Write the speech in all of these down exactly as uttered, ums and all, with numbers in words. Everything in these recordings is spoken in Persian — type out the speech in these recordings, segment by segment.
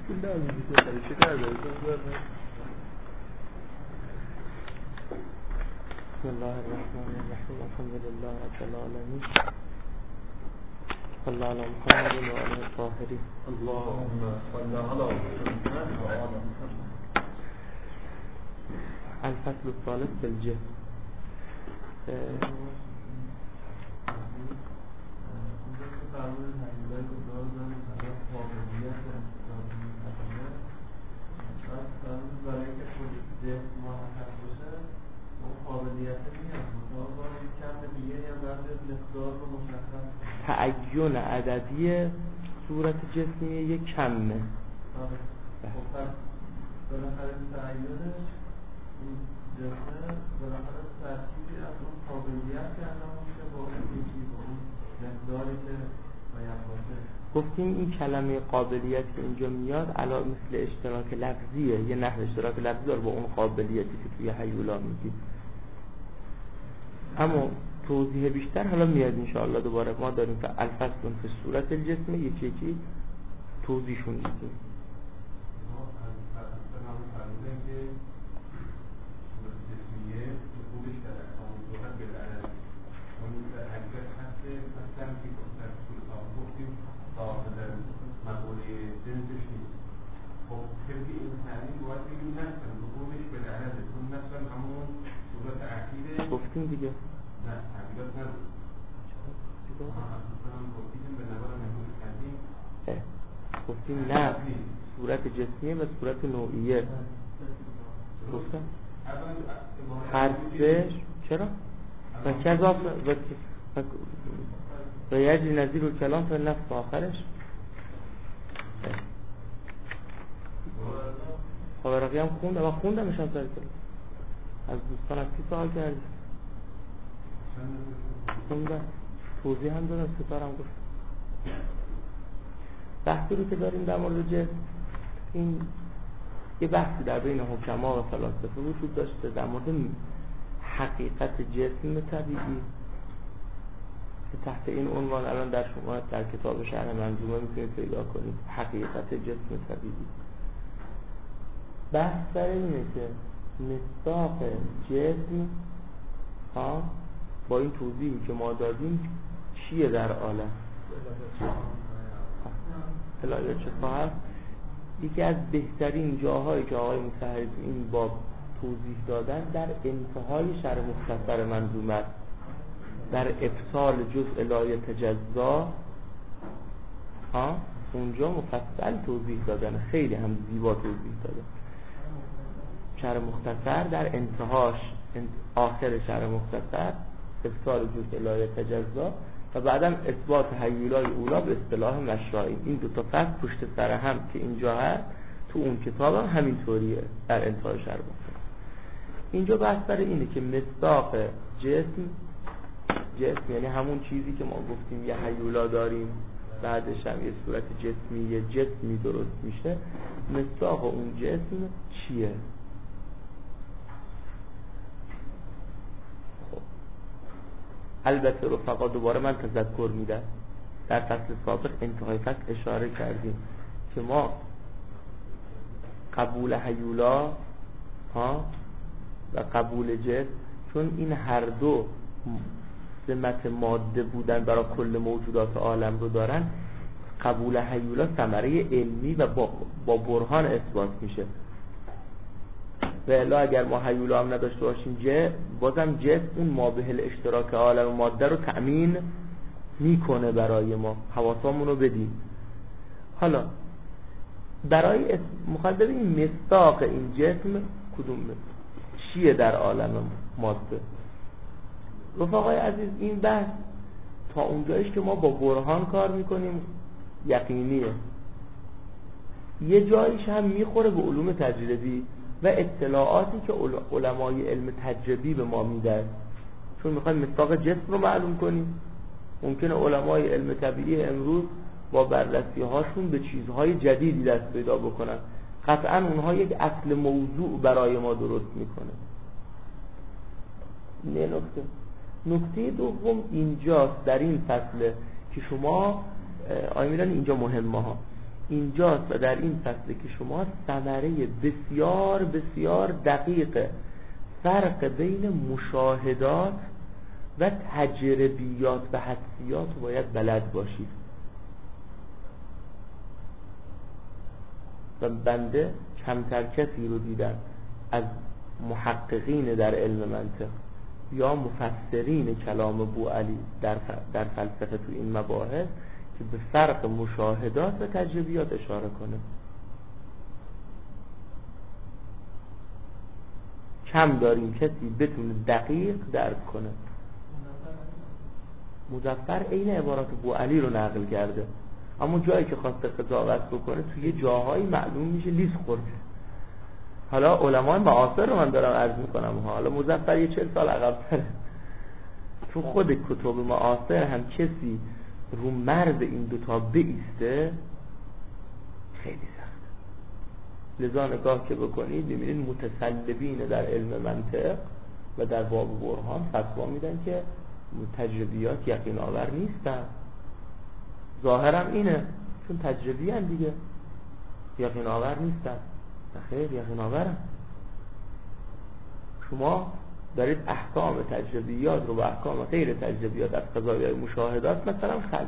بسم الله الرحمن الرحیم الحمد لله رب العالمین صلی الله علی محمد و آله الطاهرین اللهم صل علی محمد و آل محمد. الفصل الثالث فی الجسم. تعین عددی صورت جسمی یک کمه. بالاخره تعینش این جسمه بالاخره ترکیبی از اون قابلیت که الان میشه با اون یکی با اون مقداری که باید باشه. گفتیم این کلمه قابلیت که اینجا میاد علاوه مثل اشتراک لفظیه، یه نحو اشتراک لفظی داره با اون قابلیتی که توی هیولا میگید. اما توضیح بیشتر حالا میاد انشاءالله. دوباره ما داریم که الفصل فی صورت الجسم یکی یکی توضیحشون میدیم. گفتیم دیگه نه حقیقت نبود. گفتیم نه صورت جسمیه و صورت نوعیه. گفتم حرفش چرا؟ و کذا و یجری نظیر و کلام تا نفس آخرش. خبرقی هم خوندم و خوندمش هم سر از دوستان از کی سوال کردی؟ خوندم توضیح هم دارم ستارم گفت. بحثی رو که داریم در مورد جسم، این یه بحثی در بین حکما و فلاسفه وجود داشته در مورد حقیقت جسم طبیعی که تحت این عنوان الان در شما در کتاب شرح منظومه میتونید پیدا کنید. حقیقت جسم طبیعی. بحث بر اینه که مصداق جسم ها با این توضیحی که ما دادیم چیه در عالم؟ الهیات چه خواهد؟ یکی از بهترین جاهایی که آقای مطهری این باب توضیح دادن در انتهای شرح مختصر منظومه است، در ابطال جزء لایه تجزا ها اونجا مفصل توضیح دادن، خیلی هم زیبا توضیح دادن. شرح مختصر در انتهاش آخر شرح مختصر ابطال جزء لایه تجزا و بعدم اثبات هیولای اولا به اصطلاح مشرعی. این دو تا فصل پشت سر هم که اینجا هست تو اون کتاب هم همینطوریه در انتهای شرح مختصر. اینجا بحث بر اینه که مصداق جسم جسم یعنی همون چیزی که ما گفتیم یه هیولا داریم بعدش هم یه صورت جسمی یه جسمی درست میشه. مصداق اون جسم چیه؟ البته رفقا دوباره من تذکر میدم در فصل سابق انتهای فصل اشاره کردیم که ما قبول هیولا ها و قبول جسم، چون این هر دو سمت ماده بودن برای کل موجودات عالم رو دارن، قبول هیولا ثمره علمی و با, با برهان اثبات میشه. و الا اگر ما هیولا هم نداشته باشیم جه بازم جسم اون مابه الاشتراک عالم و ماده رو تأمین میکنه برای ما. حواسامون رو بدیم. حالا برای مخاطب ببینیم مصداق این جسم کدوم چیه در عالم ماده. رفقای عزیز این بحث تا اونجایش که ما با برهان کار میکنیم یقینیه. یه جایش هم میخوره به علوم تجربی و اطلاعاتی که علمای علم تجربی به ما میدن، چون میخوایم مصداق جسم رو معلوم کنیم. ممکنه علمای علم طبیعی امروز با بررسی هاشون به چیزهای جدیدی دست پیدا بکنن، قطعا اونها یک اصل موضوع برای ما درست میکنه. نه نکته نکته دوم اینجاست در این فصله که شما آیه میرن اینجا مهمه ها. اینجاست و در این فصل که شما ثمره بسیار بسیار دقیق فرق بین مشاهدات و تجربیات و حدسیات رو باید بلد باشید. و بنده کمتر کسی رو دیدم از محققین در علم منطق یا مفسرین کلام بوعلی در در فلسفه تو این مباحث که به فرق مشاهدات و تجربیات اشاره کنه. کم داریم کسی بتونه دقیق درک کنه. مظفر عین عبارات بوعلی رو نقل کرده، اما جایی که خواسته قضاوت بکنه توی جاهایی معلوم میشه لیس خورده. حالا علمای معاصر رو من دارم عرض میکنم، حالا مظفر یه چهل سال عقب‌تره. تو خود کتب معاصر هم کسی رو مرز این دوتا بایسته خیلی سخته. لذا نگاه که بکنید ببینید متسلبین در علم منطق و در باب برهان فتوا میدن که تجربیات یقین آور نیستن. ظاهرم اینه، چون تجربی هم دیگه یقین آور نیستن. خیر یقین آورن. شما دارید احکام تجربیات رو با احکام غیر تجربیات از قضایای مشاهدات مثلا خلط.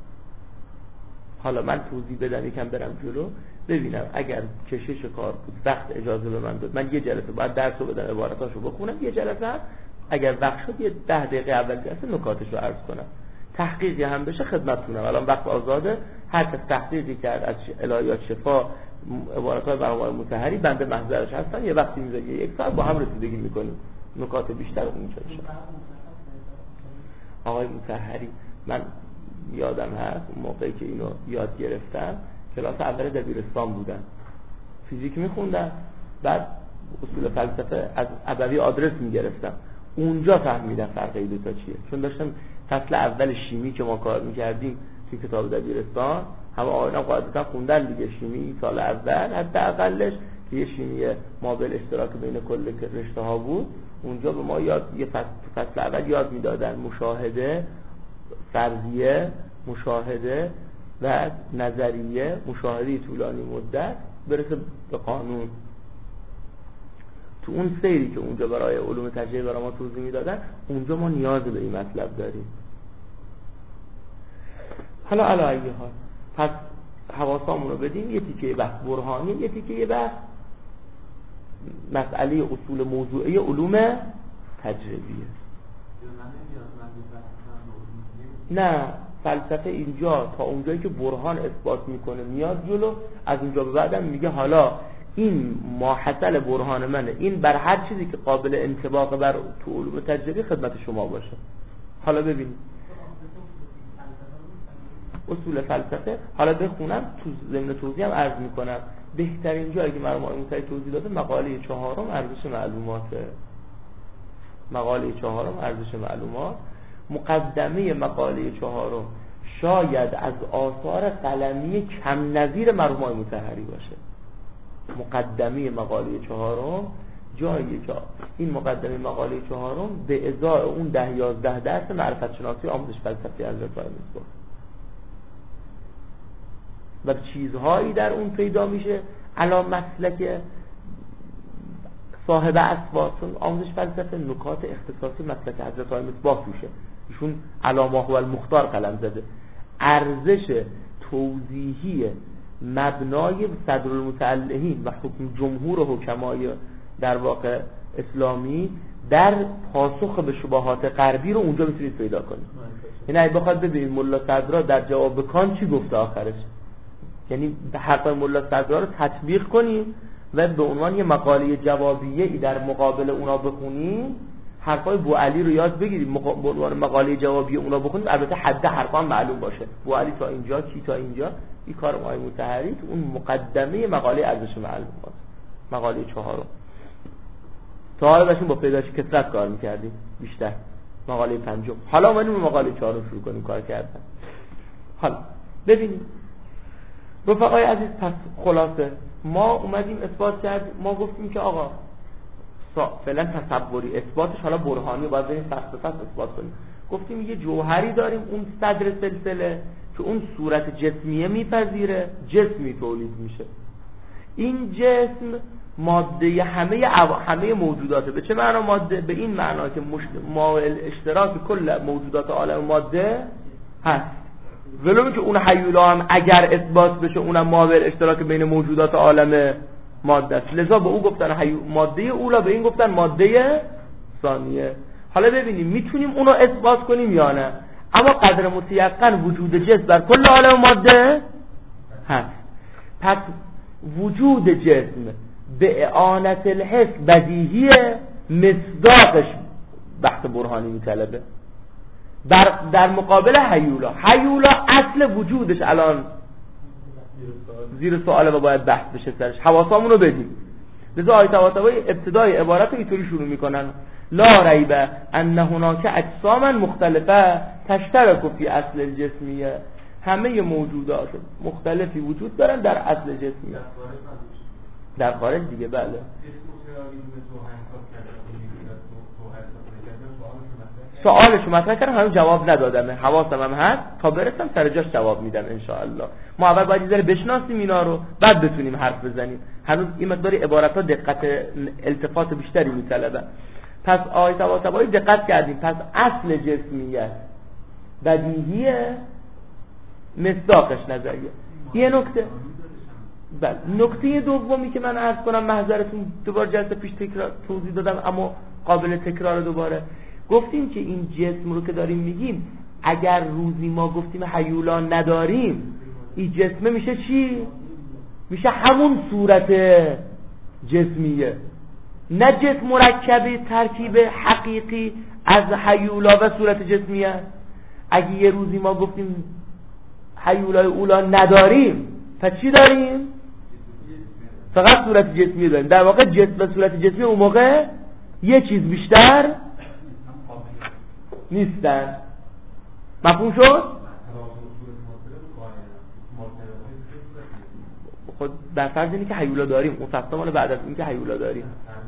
حالا من توضیح بدم یکم برم جلو ببینم اگر کشش کار بود وقت اجازه به من داد من یه جلسه باید درس رو بدم عبارتاشو بخونم، یه جلسه هم اگر وقت شد یه ده دقیقه اول جلسه نکاتش رو عرض کنم، تحقیقی هم بشه خدمتتونم. الان وقت آزاده، هر کس تحقیقی کرد از الهیات شفا عبارت‌های برنامه‌های مطهری بنده محضرش هستن، یه وقتی میذاره یک ساعت با هم رسیدگی میکنیم نکات بیشتر اونجا میشه. آقای مطهری من یادم هست اون موقعی که اینو یاد گرفتم کلاس اول دبیرستان بودن، فیزیک میخوندم، بعد اصول فلسفه از ابوی آدرس میگرفتم، اونجا فهمیدم فرق این دو تا چیه. چون داشتم فصل اول شیمی که ما کار میکردیم توی کتاب دبیرستان، همه آقایان قاعدتا خوندن دیگه شیمی سال اول حداقلش که یه شیمی مابل اشتراک بین کل رشته ها بود، اونجا به ما یاد یه فصل, فصل اول یاد میدادن مشاهده، فرضیه، مشاهده و نظریه، مشاهده طولانی مدت برسه به قانون. تو اون سیری که اونجا برای علوم تجربی برای ما توضیح میدادن، اونجا ما نیاز به این مطلب داریم. حالا علی ای حال پس حواسامون رو بدیم، یه تیکه بحث برهانی، یه تیکه بحث مسئله اصول موضوعی علوم تجربیه. نه فلسفه اینجا تا اونجایی که برهان اثبات میکنه میاد جلو، از اونجا به بعدم میگه حالا این ماحصل برهان منه، این بر هر چیزی که قابل انطباق بر تو علوم تجربی خدمت شما باشه. حالا ببینید اصول فلسفه، حالا بخونم تو ضمن توضیح هم عرض میکنم. بهترین جایی که مرحوم آقای توضیح داده مقاله چهارم ارزش معلوماته. مقاله چهارم ارزش معلومات، مقدمه مقاله چهارم شاید از آثار قلمی کم نظیر مرحوم آقای مطهری باشه. مقدمه مقاله چهارم جایی که این مقدمه مقاله چهارم به ازای اون ده یازده درس معرفت شناسی آموزش فلسفی حضرت های مصباح و چیزهایی در اون پیدا میشه علا مسلک صاحب اسواتون آموزش فلسفه، نکات اختصاصی مسلک حضرت های مصباح توشه. ایشون علامه و المختار قلم زده. ارزش توضیحی مبنای صدر المتعلهین و حکم جمهور حکمای در واقع اسلامی در پاسخ به شبهات غربی رو اونجا میتونید پیدا کنید. یعنی اگه بخواد ببینید ملا صدرا در جواب کان چی گفته آخرش، یعنی به حق ملا صدرا رو تطبیق کنید و به عنوان یه مقاله جوابیه ای در مقابل اونا بخونید، حرفای بوعلی رو یاد بگیرید به عنوان مقاله جوابی اونا بخونید، البته حد حرفا معلوم باشه بوعلی تا اینجا کی تا اینجا. این کار آقای مطهری تو اون مقدمه مقاله ارزش معلومات مقاله چهارم. تا حالا داشتیم با پیدایش کثرت کار میکردیم بیشتر، مقاله پنجم. حالا اومدیم به مقاله چهارم شروع کنیم کار کردن. حالا ببینید رفقای عزیز، پس خلاصه ما اومدیم اثبات کرد، ما گفتیم که آقا فعلا تصوری اثباتش حالا برهانی باید بریم فصل فصل اثبات کنیم. گفتیم یه جوهری داریم اون صدر سلسله که اون صورت جسمیه میپذیره، جسمی تولید میشه. این جسم ماده همه همه موجوداته. به چه معنا ماده؟ به این معنا که ماحول اشتراک کل موجودات عالم ماده هست. ولو که اون حیولا هم اگر اثبات بشه اونم ماحول اشتراک بین موجودات عالم ماده است. لذا به او گفتن حیو... ماده اولا، به این گفتن ماده ثانیه. حالا ببینیم میتونیم اونو اثبات کنیم یا نه. اما قدر متیقن وجود جسم در کل عالم ماده هست. پس وجود جسم به اعانت الحس بدیهیه، مصداقش بحث برهانی میطلبه. در در مقابل حیولا، حیولا اصل وجودش الان زیر سواله و باید بحث بشه سرش. حواسامون رو بدیم. لذا آیت طباطبایی ابتدای عبارت رو اینطوری شروع میکنن: لا ریب ان هناک اجساما مختلفه تشترک فی اصل الجسمیه. همه موجودات مختلفی وجود دارن در اصل جسمیه. در خارج دیگه بله. سوالشو مطرح کردم، هنوز جواب ندادم. حواسم هم هست، تا برسم سر جاش جواب میدم ان شاء الله. ما اول باید یه ذره بشناسیم اینا رو، بعد بتونیم حرف بزنیم. هنوز این مقداری عبارت‌ها دقت التفات بیشتری میطلبن. پس آیه طباطبایی دقت کردیم. پس اصل جسمیت بدیهیه، مصداقش نظریه. یه نکته بله، نکته دومی که من عرض کنم، محضرتون دوباره جلسه پیش تکرار توضیح دادم اما قابل تکرار دوباره. گفتیم که این جسم رو که داریم میگیم، اگر روزی ما گفتیم حیولا نداریم، این جسمه میشه چی؟ میشه همون صورت جسمیه، نه جسم مرکبی ترکیب حقیقی از حیولا و صورت جسمیه. اگه یه روزی ما گفتیم حیولای اولا نداریم، پس چی داریم؟ فقط صورت جسمی داریم. در واقع جسم و صورت جسمی اون موقع یه چیز بیشتر نیستن. مفهوم شد؟ خود در فرض اینه که حیولا داریم، اون فصل مال بعد از این که حیولا داریم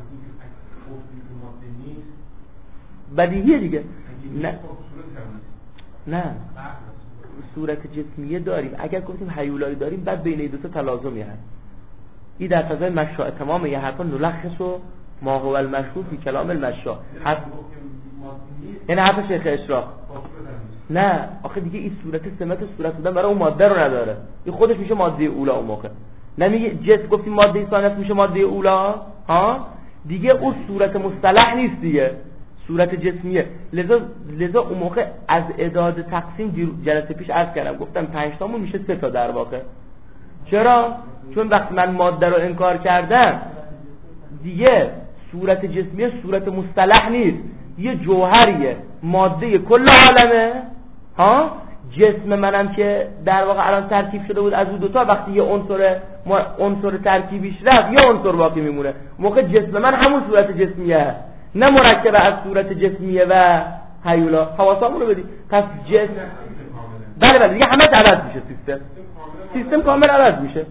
بدیهیه دیگه. نه نه صورت جسمیه داریم. اگر گفتیم حیولایی داریم، بعد بین این دو تا تلازمی هست. این در فضای مشاء تمام یه حرفا نلخص و ما هو المشروع فی کلام المشاء. حرف این حرف شیخ اشراق. نه آخه دیگه این صورت سمت صورت بودن برای اون ماده رو نداره. این خودش میشه ماده اولا اون موقع. نمیگه جسم گفتیم ماده ثانیه میشه ماده اولا، ها دیگه اون صورت مصطلح نیست دیگه، صورت جسمیه. لذا لذا اون موقع از اعداد تقسیم جلسه پیش عرض کردم، گفتم پنج تامون میشه سه تا در واقع. چرا؟ چون وقتی من ماده رو انکار کردم، دیگه صورت جسمیه صورت مصطلح نیست، یه جوهریه، ماده کل عالمه. ها جسم منم که در واقع الان ترکیب شده بود از اون دوتا، وقتی یه عنصر عنصر ترکیبیش رفت، یه عنصر باقی میمونه. موقع جسم من همون صورت جسمیه، نه مرکب از صورت جسمیه و حیولا. حواسامون رو بدید. پس جسم بله بله دیگه همه عوض میشه، سیستم سیستم کامل عوض میشه.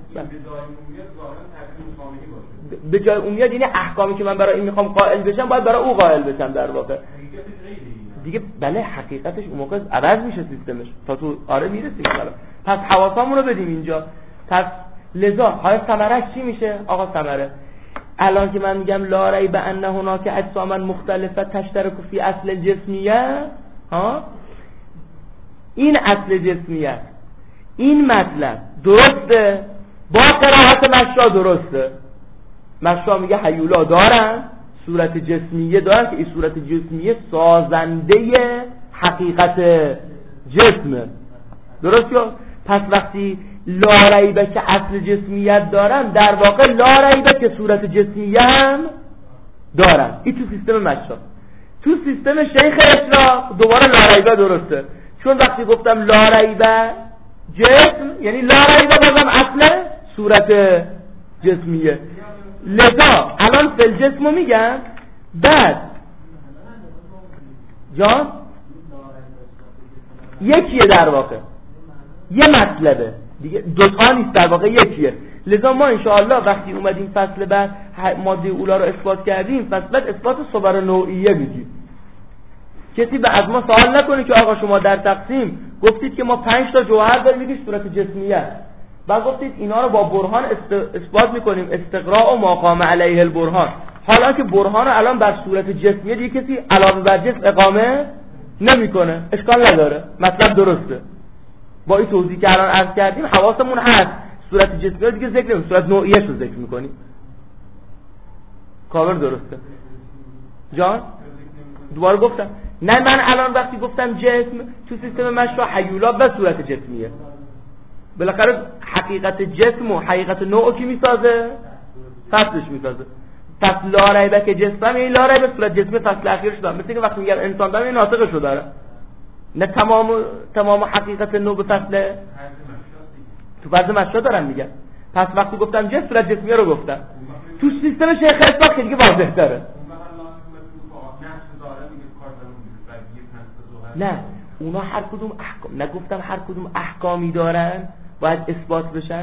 به جای عمومیت یعنی احکامی که من برای این میخوام قائل بشم، باید برای او قائل بشم در واقع دیگه. بله حقیقتش اون موقع عوض میشه سیستمش تا تو آره میرسیم. پس حواسامون رو بدیم اینجا. پس لذا های ثمرش چی میشه آقا؟ ثمره الان که من میگم لا ریب ان هناک اجساما مختلفه تشترک فی اصل جسمیه، ها این اصل جسمیت، این مطلب درسته با قرائت مشا درسته. مشا میگه حیولا دارن، صورت جسمیه دارن که این صورت جسمیه سازنده حقیقت جسمه. درست یا؟ پس وقتی لا ریبه که اصل جسمیت دارن، در واقع لا ریبه که صورت جسمیه هم دارن. این تو سیستم مشا. تو سیستم شیخ اشراق دوباره لا ریبه درسته، چون وقتی گفتم لا ریبه جسم یعنی لا ریبه بازم اصل صورت جسمیه. لذا الان فل جسمو میگن، بعد جان یکیه در واقع، یه مطلبه. دیگه دوتا نیست، در واقع یکیه. لذا ما انشاءالله وقتی اومدیم فصل بعد ماده اولا رو اثبات کردیم، فصل بعد اثبات صور نوعیه میگیم. کسی به از ما سوال نکنه که آقا شما در تقسیم گفتید که ما پنج تا جوهر داریم، میگید صورت جسمیه، بعد گفتید اینا رو با برهان اثبات میکنیم، استقراء و ما قام علیه البرهان. حالا که برهان رو الان بر صورت جسمیه دیگه کسی علاوه بر جسم اقامه نمیکنه، اشکال نداره، مطلب درسته. با این توضیح که الان عرض کردیم حواسمون هست، صورت جسمیه دیگه ذکر نمی‌کنیم، صورت نوعیه رو ذکر میکنیم. کامل درسته جان؟ دوباره گفتم نه، من الان وقتی گفتم جسم تو سیستم مشروع حیولا به صورت جسمیه، بالاخره حقیقت جسم و حقیقت نوع کی میسازه؟ فصلش میسازه. پس لا ریبه که جسم، این لا ریبه صورت جسمی فصل اخیرش داره. مثل که وقتی میگم انسان داره این ناطقشو داره، نه تمام تمام حقیقت نوع به فصل تو فصل مشروع دارن میگن. پس وقتی گفتم جسم صورت جسمیه رو گفتم. تو سیستم شیخ اسحاق خیلی واضح تره. نه اونا هر کدوم احکام، نگفتم هر کدوم احکامی دارن باید اثبات بشن.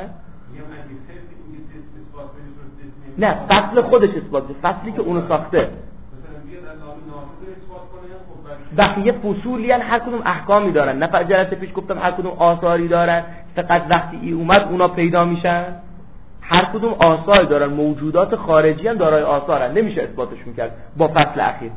نه فصل خودش اثبات بشه، فصلی که اونو ساخته. بقیه فصولی هن، هر کدوم احکامی دارن. نه جلسه پیش گفتم هر کدوم آثاری دارن، فقط وقتی ای اومد اونا پیدا میشن. هر کدوم آثاری دارن، موجودات خارجی هم دارای آثارن، نمیشه اثباتشون کرد با فصل اخیر.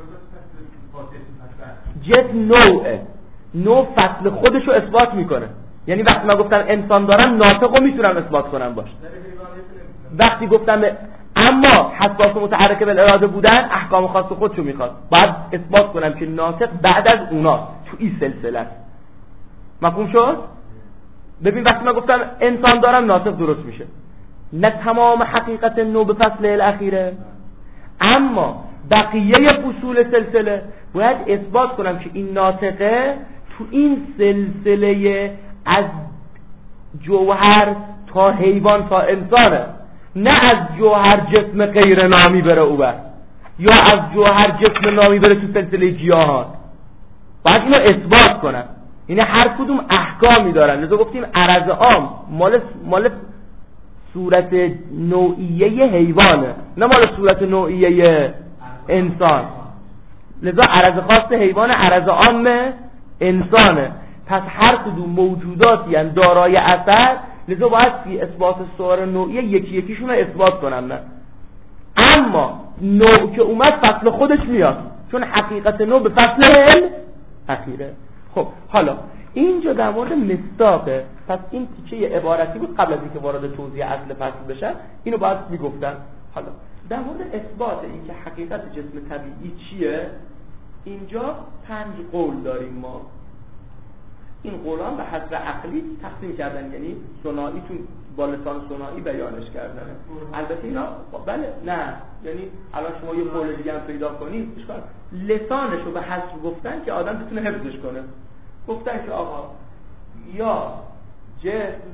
جسم نوعه، نوع فصل خودش رو اثبات میکنه. یعنی وقتی من گفتم انسان دارم، ناطق رو میتونم اثبات کنم باش. وقتی گفتم اما حساس متحرک بالاراده بودن، احکام خاص خودشو میخواد، باید اثبات کنم که ناطق بعد از اونا تو این سلسله است. مفهوم شد؟ ببین وقتی من گفتم انسان دارم، ناطق درست میشه. نه تمام حقیقت نو به فصل الاخیره، اما بقیه فصول سلسله باید اثبات کنم که این ناطقه تو این سلسله از جوهر تا حیوان تا انسانه، نه از جوهر جسم غیر نامی بره او بر، یا از جوهر جسم نامی بره تو سلسله گیاهان. باید اینو اثبات کنم. اینه هر کدوم احکامی دارن. لذا گفتیم عرض عام مال مال صورت نوعیه حیوانه، نه مال صورت نوعیه انسان. لذا عرض خاص حیوان، عرض عام انسانه. پس هر کدوم موجوداتی ان دارای اثر، لذا باید فی اثبات صور نوعیه یکی یکیشون رو اثبات کنن. نه اما نوع که اومد فصل خودش میاد، چون حقیقت نوع به فصل اخیره. خب حالا اینجا در مورد مصداقه. پس این تیکه عبارتی بود قبل از اینکه وارد توضیح اصل فصل بشن، اینو باید میگفتن. حالا در مورد اثبات این که حقیقت جسم طبیعی چیه، اینجا پنج قول داریم ما. این قولان به حسب عقلی تقسیم کردن، یعنی صناعیتون با لسان صناعی بیانش کردن. البته اینا بله نه، یعنی الان شما یه قول دیگه هم پیدا کنید اشکال، لسانشو به حسب گفتن که آدم بتونه حفظش کنه. گفتن که آقا یا جسم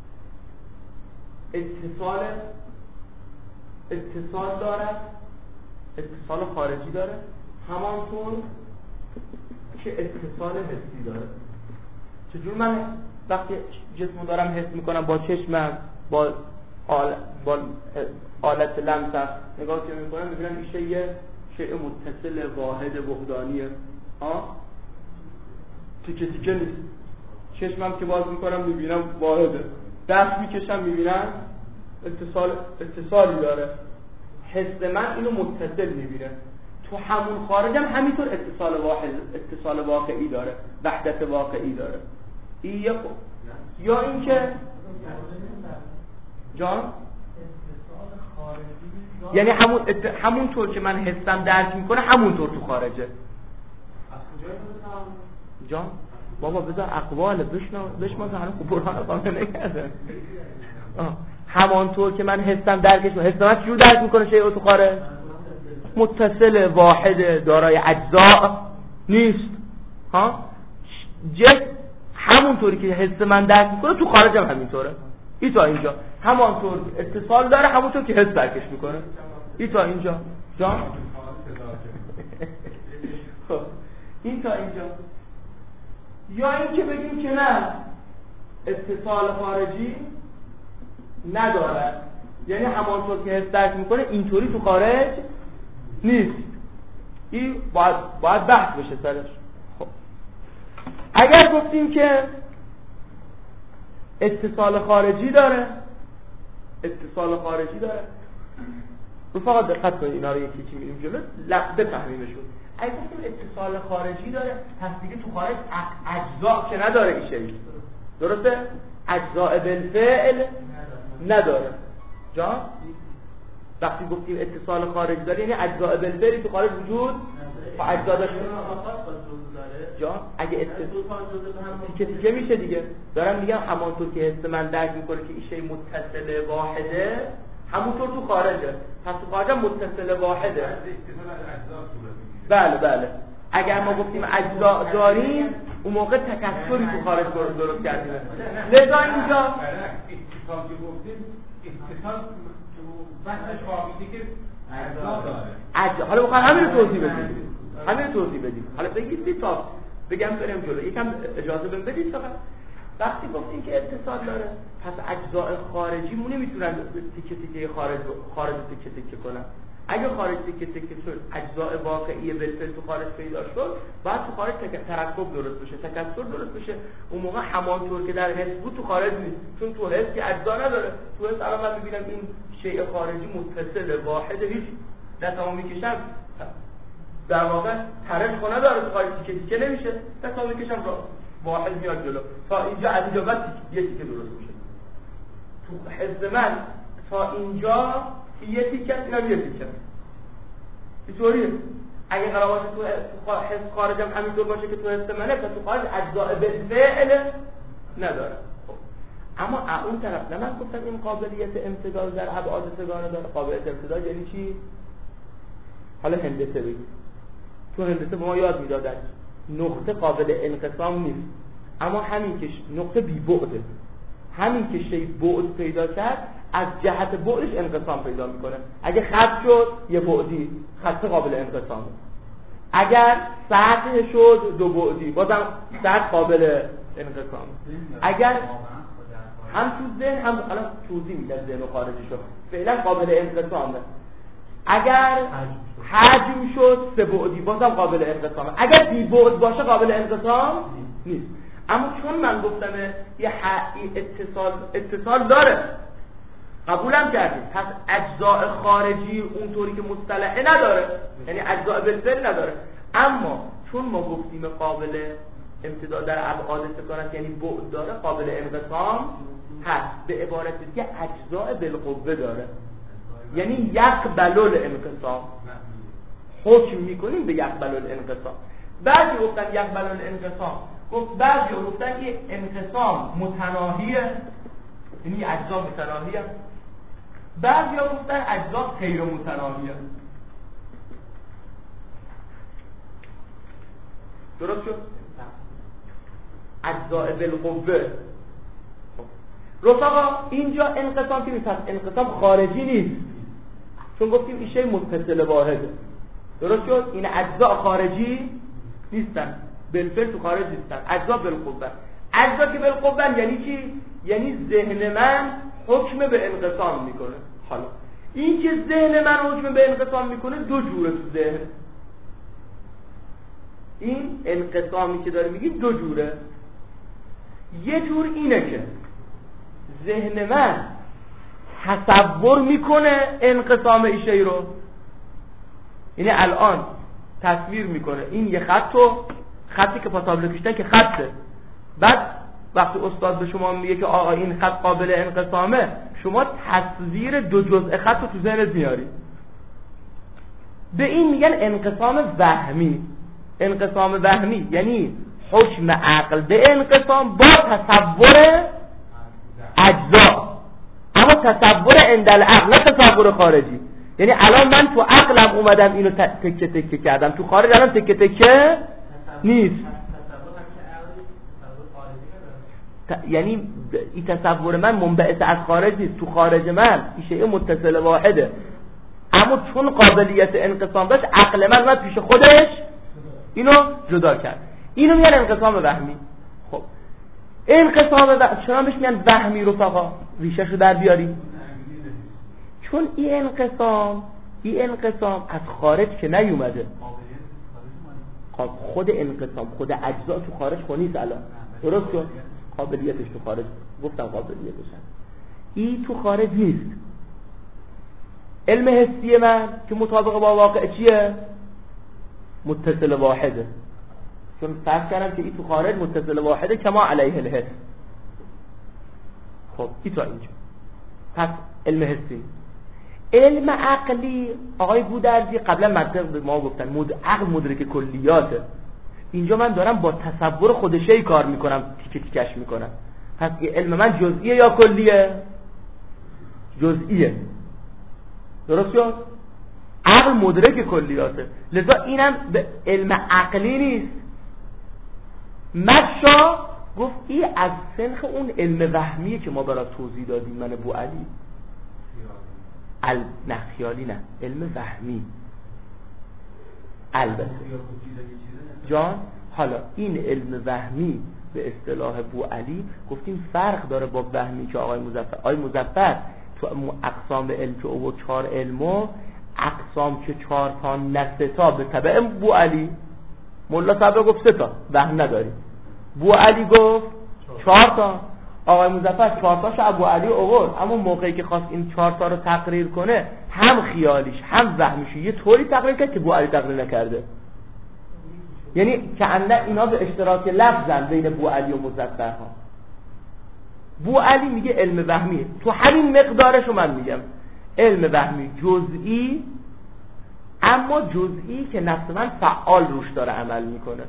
اتصال اتصال دارد، اتصال خارجی داره، همانطور که اتصال حسی داره. چجور من وقتی جسمو دارم حس میکنم با چشمم، با آل... با آلت لمسم نگاه که میکنم، میبینم این شیء شیء متصل واحد وحدانیه. ها تیکه تیکه نیست. چشمم که باز میکنم میبینم واحده، دست میکشم میبینم اتصال اتصالی داره. حس من اینو متصل میبینه. تو همون خارجم همینطور اتصال واحد اتصال واقعی داره، وحدت واقعی داره. این یه خب. یا اینکه جان یعنی همون ات... همونطور که من حسم درک میکنه همونطور تو خارجه. جان بابا بذار اقواله بشنو بشما زنه خوب برهان قانه نکرده. همانطور که من حسم درکش میکنه، حس من چجور درک میکنه شیء تو خارج؟ متصل واحد دارای اجزاء نیست. ها جسم همونطوری که حس من درک میکنه تو خارجم همینطوره. این تا اینجا همانطور اتصال داره، همونطور که حس درکش میکنه. این تا اینجا جان خب این تا اینجا. یا این که بگیم که نه اتصال خارجی نداره، یعنی همانطور که حس درک میکنه اینطوری تو خارج نیست. این باید, باید بحث بشه سرش. خب اگر گفتیم که اتصال خارجی داره، اتصال خارجی داره، رفقا دقت کنید اینا رو یکی یکی میریم جلو بفهمیمشون. اگه گفتیم اتصال خارجی داره، پس دیگه تو خارج اجزا که نداره این شیء، درسته؟ اجزاء بالفعل نداره. جا وقتی گفتیم اتصال خارجی داره یعنی اجزاء بالفعلی تو خارج وجود و اجزا داشته جا اگه اتصال تیکه تیکه میشه دیگه. دارم میگم همانطور که حس من درک میکنه که این شیء متصل واحده، همونطور تو خارجه. پس تو خارج متصل واحده. بله بله. اگر ما گفتیم اجزا داریم اون موقع تکثری تو خارج درست کردیم. لذا اینجا اتصال که گفتیم اتصال بحثش واقعی که اجزا داره. اجزا حالا بخوام همین رو توضیح بدیم. همین رو توضیح بدیم. حالا بگید تا بگم بریم جلو. یکم اجازه بهم بدید فقط. وقتی گفتیم که اتصال داره، پس اجزاء خارجی مون نمیتونن تیکه تیکه خارج خارج تیکه تیکه کنن. اگه خارج تیکه تیکه شد، اجزاء واقعی بالفعل تو خارج پیدا شد، بعد تو خارج ترکب درست بشه، تکثر درست بشه. اون موقع همانطور که در حس بود تو خارج نیست، چون تو حس که اجزا نداره. تو حس الان من میبینم این شیء خارجی متصل واحد، هیچ دستامو میکشم در واقع ترش خونه داره، تو خارج تیکه تیکه نمیشه، دستامو میکشم را واحد میاد جلو. تا اینجا از اینجا بعد یه تیکه درست میشه. تو حس من تا اینجا یه تیکه اینم یه تیکه. اینطوریه. اگه قرار باشه تو حس خارجم همینطور باشه که تو حس منه، پس تو خارج اجزاء بالفعل نداره. خب اما اون طرف نه، من گفتم این قابلیت امتداد در ابعاد سگانه داره. قابلیت امتداد یعنی چی؟ حالا هندسه بگید. تو هندسه به ما یاد میدادن نقطه قابل انقسام نیست، اما همین که نقطه بی بعده، همین که شی بعد پیدا کرد از جهت بعدش انقسام پیدا میکنه. اگه خط شد یه بعدی، خط قابل انقسامه. اگر سطح شد دو بعدی، بازم سطح قابل انقسامه. اگر هم تو ذهن هم الان توضیح میدم ذهن و خارجی شد، فعلا قابل انقسامه. اگر حجم شد سه بعدی، بازم قابل انقسامه. اگر بی بعد باشه قابل انقسام نیست. اما چون من گفتم یه اتصال اتصال داره، قبولم کردیم، پس اجزاء خارجی اونطوری که مصطلحه نداره، یعنی اجزاء بالفعل نداره. اما چون ما گفتیم قابل امتداد در ابعاد سکانت یعنی بعد داره، قابل انقسام هست. به عبارت دیگه اجزاء بالقوه داره، یعنی یقبل الانقسام. حکم میکنیم به یقبل الانقسام. بعضی گفتن یقبل الانقسام، گفت بعضی گفتن که انقسام متناهیه، یعنی اجزا متناهیه. بعضی گفتن اجزا غیر متناهیه. درست شد؟ اجزاء بالقوه. رفقا اینجا انقسام که نیست، انقسام خارجی نیست، چون گفتیم این شی متصل واحده. درست شد؟ این اجزاء خارجی نیستن، بالفعل تو خارج نیستن، اجزاء بالقوه. اجزا که بالقوه یعنی چی؟ یعنی ذهن من حکم به انقسام میکنه. حالا این که ذهن من حکم به انقسام میکنه دو جوره تو ذهن. این انقسامی که داره میگیم دو جوره. یه جور اینه که ذهن من تصور میکنه انقسام ایشه‌ای رو، یعنی الان تصویر میکنه این یه خطو، خطی که پاتابلو کشیدن که خطه، بعد وقتی استاد به شما میگه که آقا این خط قابل انقسامه، شما تصویر دو جزء خط رو تو ذهنت میاری. به این میگن انقسام وهمی. انقسام وهمی یعنی حکم عقل به انقسام با تصور اجزا، اما تصور عند العقل، نه تصور خارجی. یعنی الان من تو عقلم اومدم اینو تکه تکه کردم، تو خارج الان تکه تکه نیست. یعنی این تصور من منبعث از خارج نیست، تو خارج من این شیء متصل واحده، اما چون قابلیت انقسام داشت عقل من اومد پیش خودش اینو جدا کرد. اینو میگن انقسام وهمی. خب انقسام و چرا بهش میگن وهمی رفقا؟ ریشه‌شو در بیاری. چون این انقسام این انقسام از خارج که نیومده. خود انقسام خود اجزا تو خارج خونیست الان. درست شد؟ قابلیتش تو خارج، گفتم قابلیتش هست. این تو خارج نیست. علم حسی من که مطابق با واقع چیه؟ متصل واحده. چون فرض کردم که این تو خارج متصل واحده کما علیه الحس. خب این تا اینجا. پس علم حسی. علم عقلی آقای گودرزی قبلا منطق به ما گفتن مد... عقل مدرک کلیاته. اینجا من دارم با تصور خودشه‌ای کار میکنم، تیکه تیکش میکنم. پس علم من جزئیه یا کلیه؟ جزئیه. درست شد؟ عقل مدرک کلیاته، لذا اینم به علم عقلی نیست. مشا گفت این از سنخ اون علم وهمیه که ما برای توضیح دادیم من ابو علی. ال... نه خیالی نه، علم وهمی. البته جان حالا این علم وهمی به اصطلاح ابو علی گفتیم فرق داره با وهمی که آقای مظفر آقای مظفر تو اقسام علم که او چهار علمو اقسام که چهار تا نه سه تا به تبع ابو علی. مولا صبر گفت سه تا وهم نداری، ابو علی گفت چهار تا. آقای مظفر چهار تاشو ابو علی آورد، اما موقعی که خواست این چهار تا رو تقریر کنه هم خیالیش هم وهمیش یه طوری تقریر کرد که ابو علی تقریر نکرده. یعنی کأنه اینا به اشتراک لفظن بین ابو علی و مظفر ها. ابو علی میگه علم وهمی تو همین مقدارشو من میگم علم وهمی جزئی، اما جزئی که نفس من فعال روش داره عمل میکنه.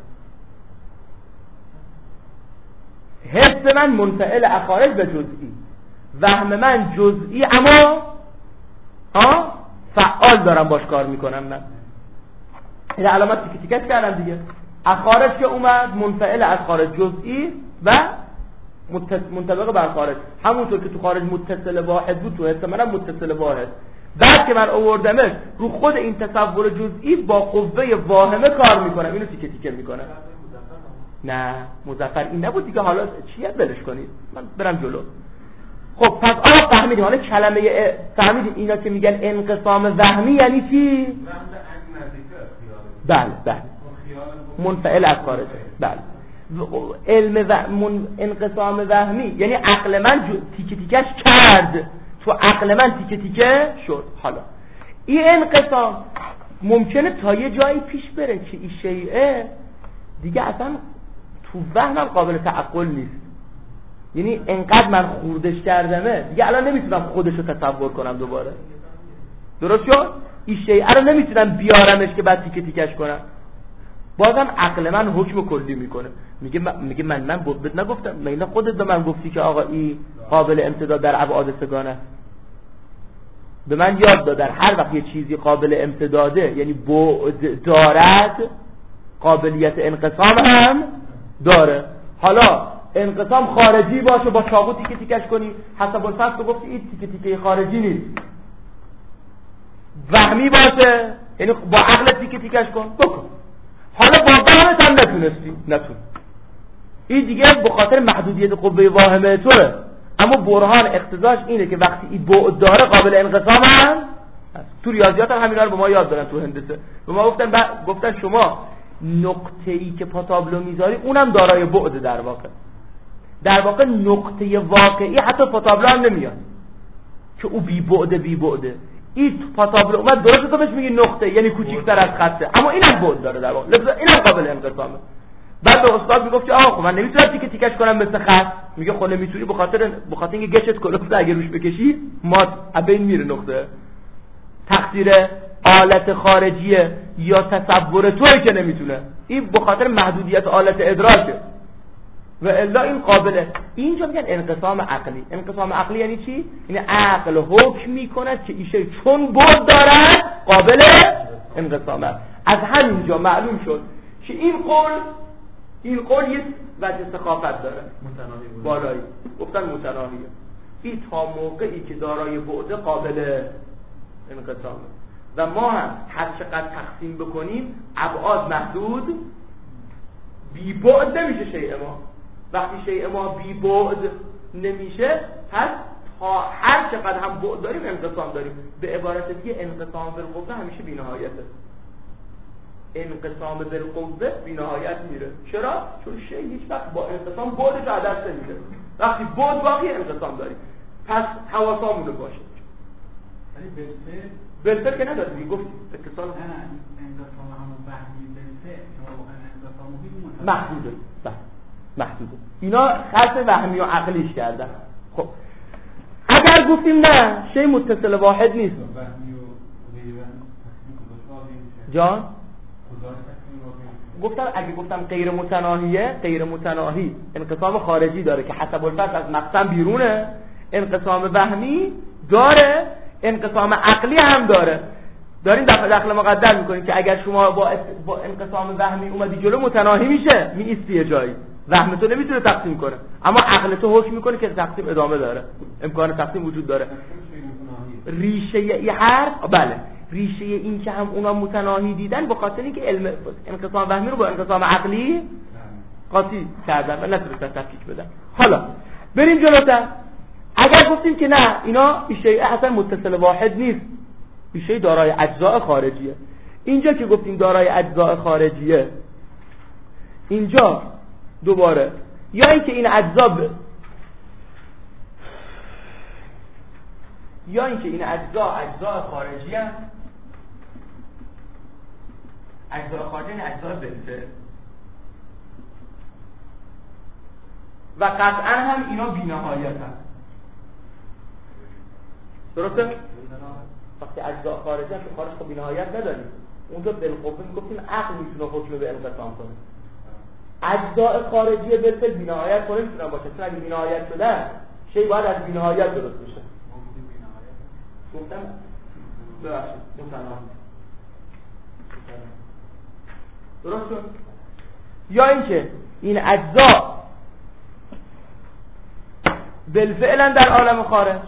حس من منفعل اخارج به جزئی، وهم من جزئی اما ها فعال دارم باش کار میکنم. من این علامت تیکه تیکش کردم دیگه. اخارج که اومد منفعل از خارج جزئی و منطبق بر خارج، همونطور که تو خارج متصل واحد بود تو حس منم متصل واحد. بعد که من آوردمش رو خود این تصور جزئی با قوه واهمه کار میکنم، اینو تیکه تیکه میکنم. نه مظفر این نبود دیگه، حالا چیه بلش کنید من برم جلو. خب پس آقا فهمیدیم، حالا کلمه فهمیدیم اینا که میگن انقسام وهمی یعنی چی؟ بله بله منفعل از خارجه. بله علم و من انقسام وهمی یعنی عقل من تیکه تیکش کرد، تو عقل من تیکه تیکه شد. حالا این انقسام ممکنه تا یه جایی پیش بره که این شیعه دیگه اصلا تو وهمم قابل تعقل نیست. یعنی انقدر من خوردش کردمه دیگه الان نمیتونم خودش رو تصور کنم دوباره. درست شد؟ این شیعه رو نمیتونم بیارمش که بعد تیکه تیکش کنم. بازم عقل من حکم کلی میکنه، میگه من میگه من من بهت نگفتم؟ من خودت به من گفتی که آقا این قابل امتداد در ابعاد سگانه. به من یاد داد در هر وقت یه چیزی قابل امتداده یعنی بعد دارد قابلیت انقسام هم داره. حالا انقسام خارجی باشه با چاقو تیکه تیکش کنی، حسب الفصل تو گفتی این تیکه تیکه خارجی نیست. وهمی باشه یعنی با عقل تیکه تیکش کن بکن. حالا با وهمت هم نتونستی نتون، این دیگه به خاطر محدودیت قوه واهمه توه. اما برهان اقتضاش اینه که وقتی این بعد داره قابل انقسام هم تو ریاضیات هم همینا رو به ما یاد دادن. تو هندسه به ما گفتن ب... گفتن شما نقطه‌ای که پاتابلو میذاری اونم دارای بعد. در واقع در واقع نقطه واقعی حتی پاتابلو هم نمیاد که او بی بعد بی بعده. این پاتابلو اومد درست تو بهش میگی نقطه یعنی کوچیک‌تر از خطه، اما اینم بعد داره در واقع، لذا اینم قابل انقسامه. بعد به استاد میگفت که آقا خب من نمیتونم تیکه تیکش کنم مثل خط. میگه خب نمیتونی به خاطر به خاطر اینکه گچت کلفت اگه روش بکشی مات ابین میره نقطه. تقصیر آلت خارجیه یا تصور توئه که نمیتونه، این به خاطر محدودیت آلت ادراکه و الا این قابله. اینجا میگن انقسام عقلی. انقسام عقلی یعنی چی؟ یعنی عقل حکم میکند که این شی چون بعد دارد قابل انقسامه. از همینجا معلوم شد که این قول این قول یک وجه سخافت داره متناهی بالایی. گفتن متناهیه. این تا موقعی که دارای بعد قابل انقسامه و ما هم هر چقدر تقسیم بکنیم ابعاد محدود بی بعد نمیشه شیء ما. وقتی شیء ما بی بعد نمیشه، پس تا هر چقدر هم بعد داریم انقسام داریم. به عبارت دیگه انقسام بالقوه همیشه بی‌نهایته. انقسام بالقوه بی‌نهایت میره. چرا؟ چون شیء هیچ وقت با انقسام بعدش از دست نمیده. وقتی بعد باقی انقسام داریم. پس حواسمون رو باشه. ولی بالفعل بالفعل که نداره دیگه، گفتیم اتصال نه نه انقسام همون وهمی بالفعل که واقعا انقسام بی محدوده. بله محدوده. اینا خط وهمی و عقلیش کردن. خب اگر گفتیم نه شیء متصل واحد نیست، وهمی و غیر وهمی تقسیم کجاش میشه؟ جان کجاش تقسیم واقعی؟ گفتم اگه گفتم غیر متناهیه، غیر متناهی انقسام خارجی داره که حسب الفرض از مقسم بیرونه، انقسام وهمی داره، انقسام عقلی هم داره. داریم دفع داخل مقدر میکنیم که اگر شما با, با انقسام وهمی اومدی جلو متناهی میشه، می ایستی جایی، وهم تو نمیتونه تقسیم کنه، اما عقل تو حکم میکنه که تقسیم ادامه داره، امکان تقسیم وجود داره. ریشه ای حرف بله ریشه این که هم اونا متناهی دیدن به خاطر اینکه علم انقسام وهمی رو با انقسام عقلی قاطی کردن و نتونستن تفکیک بدن. حالا بریم جلوتر. اگر گفتیم که نه اینا شیء اصلا متصل واحد نیست، شیء دارای اجزاء خارجیه، اینجا که گفتیم دارای اجزاء خارجیه، اینجا دوباره یا اینکه این اجزا ب... یا اینکه این اجزا اجزاء خارجی هست، اجزاء خارجی این اجزاء بالفعل، و قطعا هم اینا بی‌نهایت هست. درسته؟ وقتی اجزاء خارجی هست، خارج خب بی‌نهایت نداریم. اونجا بالقوه میگفتیم عقل میتونه حکم به انقسام کنه. اجزاء خارجی بالفعل بی‌نهایت کنه میتونن باشه، چون اگه بی‌نهایت شدن شی باید از بی‌نهایت درست بشه. گفتم ببخشید متناهی درست شد. یا اینکه این اجزا بالفعلا در عالم خارج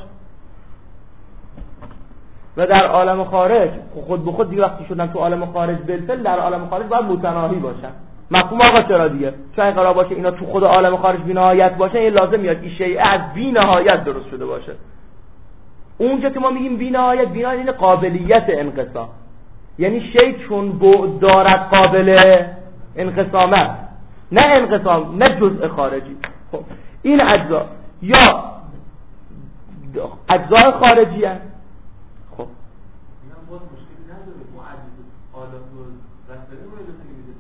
و در عالم خارج خود به خود دیگه وقتی شدن تو عالم خارج بالفعل، در عالم خارج باید متناهی باشن. مفهوم آقا چرا دیگه؟ چون اگه قرار باشه اینا تو خود عالم خارج بی‌نهایت باشه، این لازم میاد این شیء از بی‌نهایت درست شده باشه. اونجا که ما میگیم بی‌نهایت، بی‌نهایت یعنی قابلیت انقسام، یعنی شیء چون بعد دارد قابل انقسامه، نه انقسام، نه جزء خارجی. خب این اجزا یا اجزای خارجی هست. خب اینا باز مشکلی نداره با عجز حالات و رفتاری باید بسید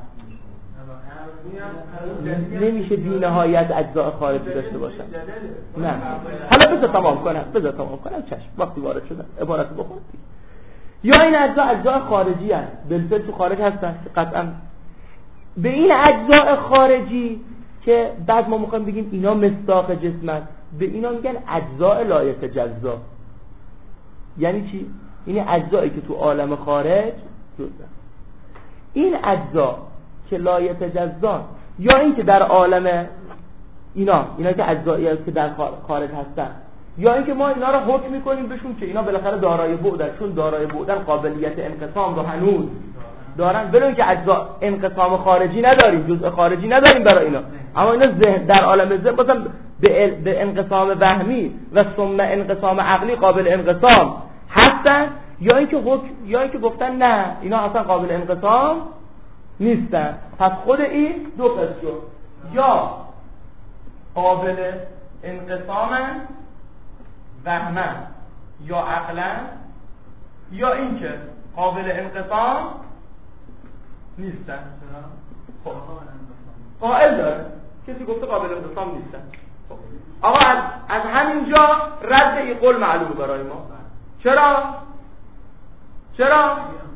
به به نمیشه بی نهایت اجزاء خارجی داشته باشن. نه حالا بذار تمام کنم بذار تمام کنم چشم وقتی وارد شدن عبارت بخونم. یا این اجزاء اجزاء خارجی هست، بالفعل تو خارج هستن قطعا. به این اجزاء خارجی که بعد ما میخوایم بگیم اینا مصداق جسم است، به اینا میگن اجزاء لا یتجزا. یعنی چی؟ این اجزایی که تو عالم خارج جزء. این اجزا که لا یتجزا، یا این که در عالم اینا اینا که اجزایی هست که در خارج هستن، یا این که ما اینا رو حکم میکنیم بهشون که اینا بالاخره دارای بعدن، چون دارای بعدن قابلیت انقسام رو هنوز دارن، ولی که اجزا انقسام خارجی نداریم، جزء خارجی نداریم برای اینا، اما اینا ذهن در عالم ذهن بازم به, به انقسام وهمی و ثم انقسام عقلی قابل انقسام هستن. یا اینکه حکم یا اینکه گفتن نه اینا اصلا قابل انقسام نیستن. پس خود این دو قسم شد، یا قابل انقسامن وهمن یا عقلن، یا اینکه قابل انقسام نیستن. خب قائل داره کسی گفته قابل انقسام نیستن. خب آقا از, از همینجا رد این قول معلومه برای ما. چرا؟ چرا؟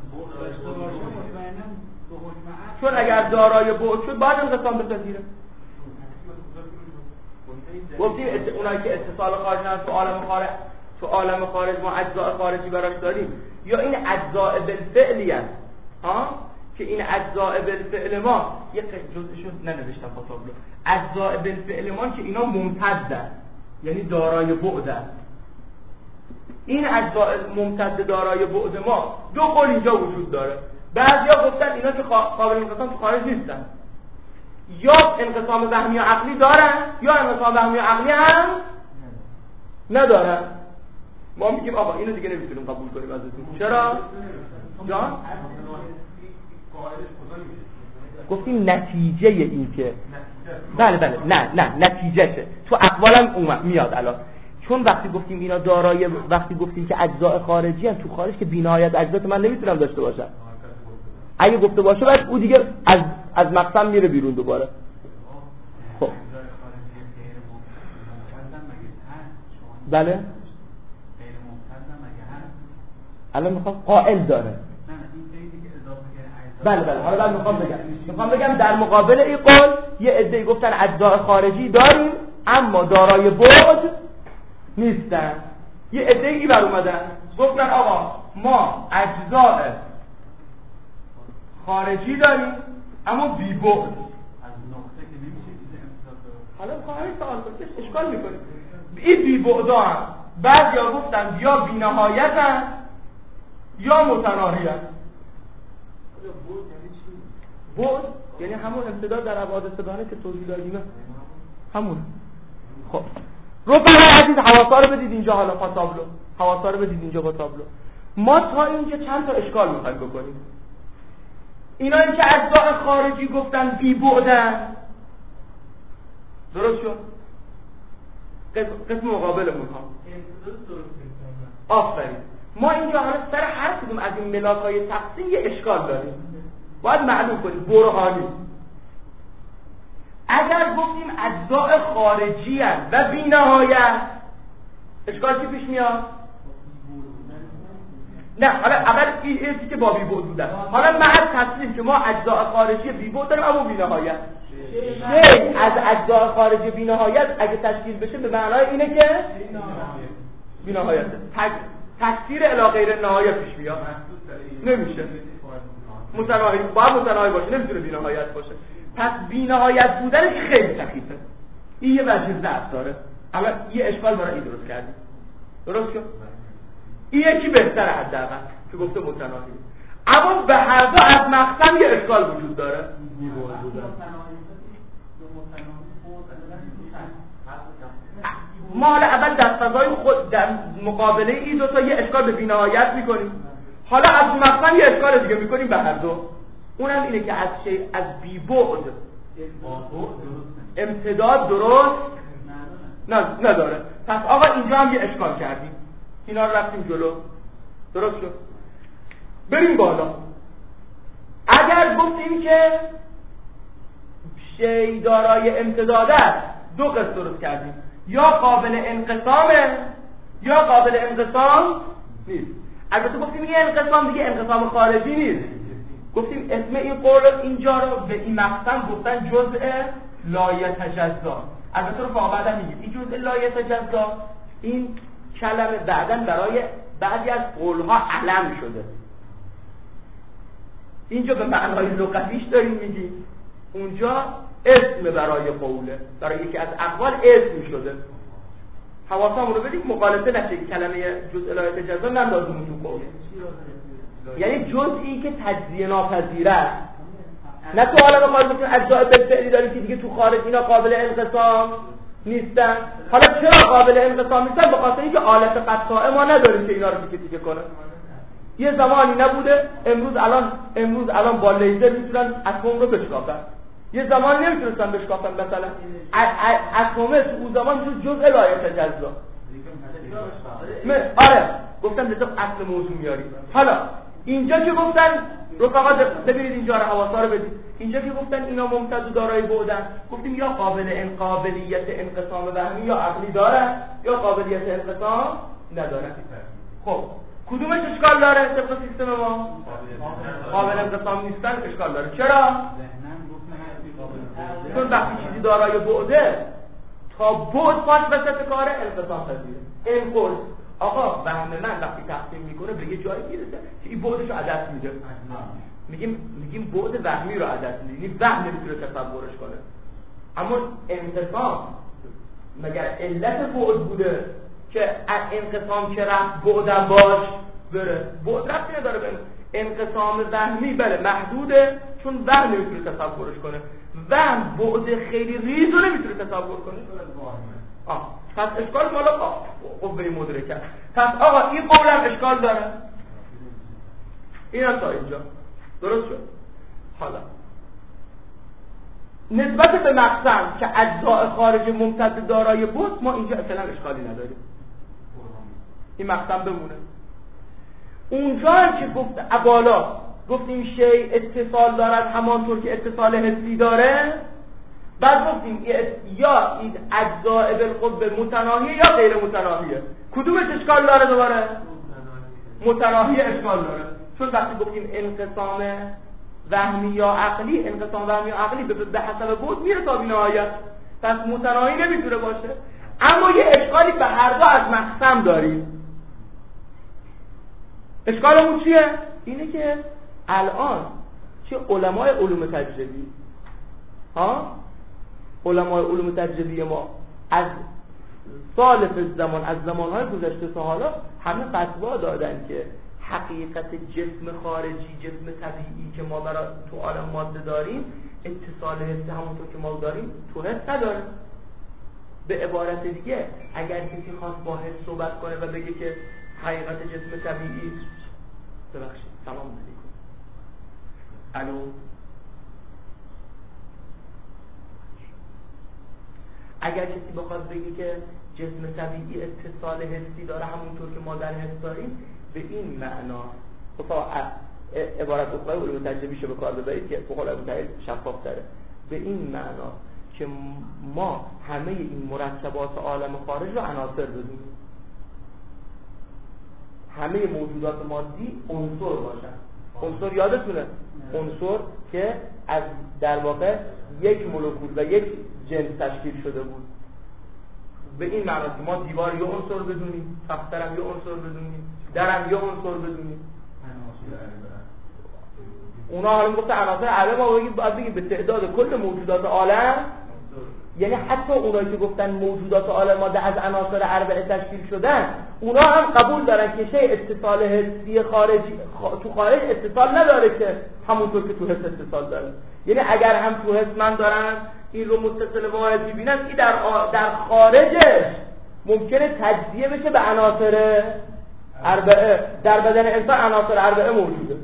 چون اگر دارای بعد شد باید انقسام بپذیره. گفتیم اونایی که اتصال خارج هست تو عالم خارج تو عالم خارج ما اجزاء خارجی براش داریم، یا این اجزاء بالفعلی هست ها که این اجزاء بالفعل ما یک جزءشو ننوشتم با تابلو، اجزاء بالفعل ما که اینا ممتدن یعنی دارای بعدن. این اجزاء ممتد دارای بعد ما دو قول اینجا وجود داره. بعضیا گفتن اینا که قابل انقسام تو خارج نیستن، یا انقسام وهمی و عقلی دارن یا انقسام وهمی و عقلی هم ندارن. ما میگیم آقا اینو دیگه نمیتونیم قبول کنیم ازتون. چرا؟ جان؟ گفتیم نتیجه این که بله بله نه نه نتیجهشه تو اقوالم اومد میاد الان. چون وقتی گفتیم اینا دارای وقتی گفتیم که اجزاء خارجی ان، تو خارج که بی‌نهایت اجزا من نمیتونم داشته باشم. اگه گفته باشه بعد او دیگه از از مقسم میره بیرون دوباره. خب بله الان میخوام قائل داره. بله بله حالا بعد میخوام بگم میخوام بگم در مقابل این قول یه عده‌ای گفتن اجزاء خارجی داریم اما دارای بعد نیستن. یه عده‌ای بر اومدن گفتن آقا ما اجزاء خارجی داریم اما بی بعد. از نقطه که نمیشه حالا میخوام همین سوال کنم اشکال میکنه. این بی بعدا هم بعضیا گفتن یا بی‌نهایتن یا متناهی‌اند. بعد یعنی همون امتداد در ابعاد سگانه که توضیح دادیم همون. خب رفقای عزیز حواسا رو بدید اینجا. حالا با تابلو حواسا رو بدید اینجا با تابلو. ما تا اینجا چند تا اشکال میخوایم بکنیم. اینایی که اجزاء خارجی گفتن بی بعدن درست شد؟ قسم مقابلمون ها آفرین. ما اینجا حالا سر هر کدوم از این ملاک‌های تقسیم یه اشکال داریم باید معلوم کنیم برهانی. اگر گفتیم اجزاء خارجی هستند و بی نهایت اشکال چی پیش میاد؟ نه حالا اول این ایستی که با بی بعد بودن. حالا مع تسلیم که ما اجزاء خارجی بی بعد داریم اما بی نهایت. شی از اجزاء خارجی بی نهایت اگه تشکیل بشه به معنای اینه که بی نهایت. تکثیر الی غیر نهایت پیش میاد. نمیشه. متناهی باید متناهی باشه نمیتونه بی نهایت باشه. پس بی نهایت بودنش خیلی سخیفه. این یه وجه ضعف داره. اما یه اشکال برای این درست کردیم. درست شد؟ این یکی بهتره حداقل که گفته متناهی. اما به هر دو از مقسم یه اشکال وجود داره. ما حالا اول دستگاهی خود در مقابله این دو تا یه اشکال به بی‌نهایت میکنیم. حالا از مقسم یه اشکال دیگه میکنیم به هر دو. اونم اینه که از شی از بی بعد امتداد درست نداره. پس آقا اینجا هم یه اشکال کردیم. اینا رو رفتیم جلو. درست شد. بریم بالا. اگر گفتیم که شی دارای امتداد است دو قسم درست کردیم. یا قابل انقسامه یا قابل انقسام نیست. البته گفتیم یه انقسام دیگه انقسام خارجی نیست. گفتیم اسم این قول اینجا رو به این مقسم گفتن جزء لا یتجزا. البته رو بعدا میگیم این جزء لا یتجزا این کلمه بعدا برای بعضی از قولها علم شده. اینجا به معنای لغویش داریم میگیم، اونجا اسم برای قوله، برای یکی از اقوال اسم شده. حواسمون رو بدیم مقالطه نشه کلمه جزء لا یتجزا نندازیم تو قول. یعنی جزئی که تجزیه ناپذیر است. نه تو حالا بخواد بگیم اجزاء بالفعلی داریم که دیگه تو خارج اینا قابل انقسام نیستن. حالا چرا قابل انقسام نیستن؟ به خاطر اینکه آلت قطعه ما نداریم که اینا رو تیکه تیکه کنه. یه زمانی نبوده، امروز الان امروز الان با لیزر میتونن اتم رو بشکافن. یه زمانی نمیتونستن بشکافن. مثلا اتم تو اون زمان جو جزء لا یتجزا. آره گفتم لذا اصل موضوع میاری. حالا اینجا که گفتن رفقا ببینید اینجا رو حواسا رو بدید. اینجا که گفتن اینا ممتد و دارای بعدن، گفتیم یا قابل انقابلیت انقسام وهمی یا عقلی دارن یا قابلیت انقسام ندارن. خب کدومش اشکال داره طبق سیستم ما؟ قابل انقسام نیستن اشکال داره. چرا؟ چون وقتی چیزی دارای بعده تا بعد پاس وسط کار انقسام پذیره. این قول آقا وهم من وقتی تقسیم میکنه به یه جایی میرسه که این بعدش رو عدد میده. میگیم میگیم بعد وهمی رو عدد میده. این وهم نمیتونه تصورش کنه. اما انقسام مگر علت بعد بوده که انقسام که رفت بعدم باش بره؟ بعد رفتی نداره به انقسام وهمی. بله محدوده چون وهم نمیتونه تصورش کنه. وهم بعد خیلی ریز رو نمیتونه تصور کنه. آه پس اشکال مال قوه مدرکه. پس آقا این قولم اشکال داره. اینا تا اینجا درست شد. حالا نسبت به مقسم که اجزاء خارج ممتد دارای بود، ما اینجا اصلا اشکالی نداریم، این مقسم بمونه. اونجا هم که گفت ابالا گفتیم شی اتصال دارد همانطور که اتصال حسی داره، بعد گفتیم یا این اجزاء بالقوه متناهیه یا غیر متناهیه. کدومش اشکال داره؟ دوباره متناهی اشکال داره، چون وقتی گفتیم انقسام وهمی یا عقلی، انقسام وهمی یا عقلی به حسب بود میره تا بی‌نهایت، پس متناهی نمیتونه باشه. اما یه اشکالی به هر دو از مقسم داریم. اشکالمون چیه؟ اینه که الان چه علمای علوم تجربی ها علمای علوم تجربی ما از سالف زمان، از زمانهای گذشته تا حالا همه فتوا دادن که حقیقت جسم خارجی، جسم طبیعی که ما برای تو عالم ماده داریم، اتصال حسی همونطور که ما داریم تو حس نداره. به عبارت دیگه اگر کسی خواست با حس صحبت کنه و بگه که حقیقت جسم طبیعی، ببخشید تمام علیکم، الو، اگر کسی بخواد بگه که جسم طبیعی اتصال حسی داره همونطور که ما در حس داریم، به این معنا خب عبارت اخرى علوم تجربیشو به کار ببرید که به قول ابوطاهر شفاف داره، به این معنا که ما همه این مرکبات عالم خارج رو عناصر بدونیم، همه موجودات مادی عنصر باشن. عنصر یادتونه عنصر که از در واقع یک مولکول و یک جنس تشکیل شده بود. به این معنی که ما دیوار یه عنصر بدونیم، تخترم یه عنصر بدونیم، درم یه عنصر بدونیم. اونا حالا میگفت عناصر عالم، ما بگیم باید بگیم به تعداد کل موجودات عالم، یعنی حتی اونایی که گفتن موجودات عالم ماده از عناصر اربعه تشکیل شدن، اونا هم قبول دارن که شی اتصال حسی خارجی خ... تو خارج اتصال نداره که همونطور که تو حس اتصال داره. یعنی اگر هم تو حس من دارن این رو متصل واحدی بینن، این در آ... در خارجش ممکنه تجزیه بشه به عناصر اربعه. در بدن انسان عناصر اربعه موجوده.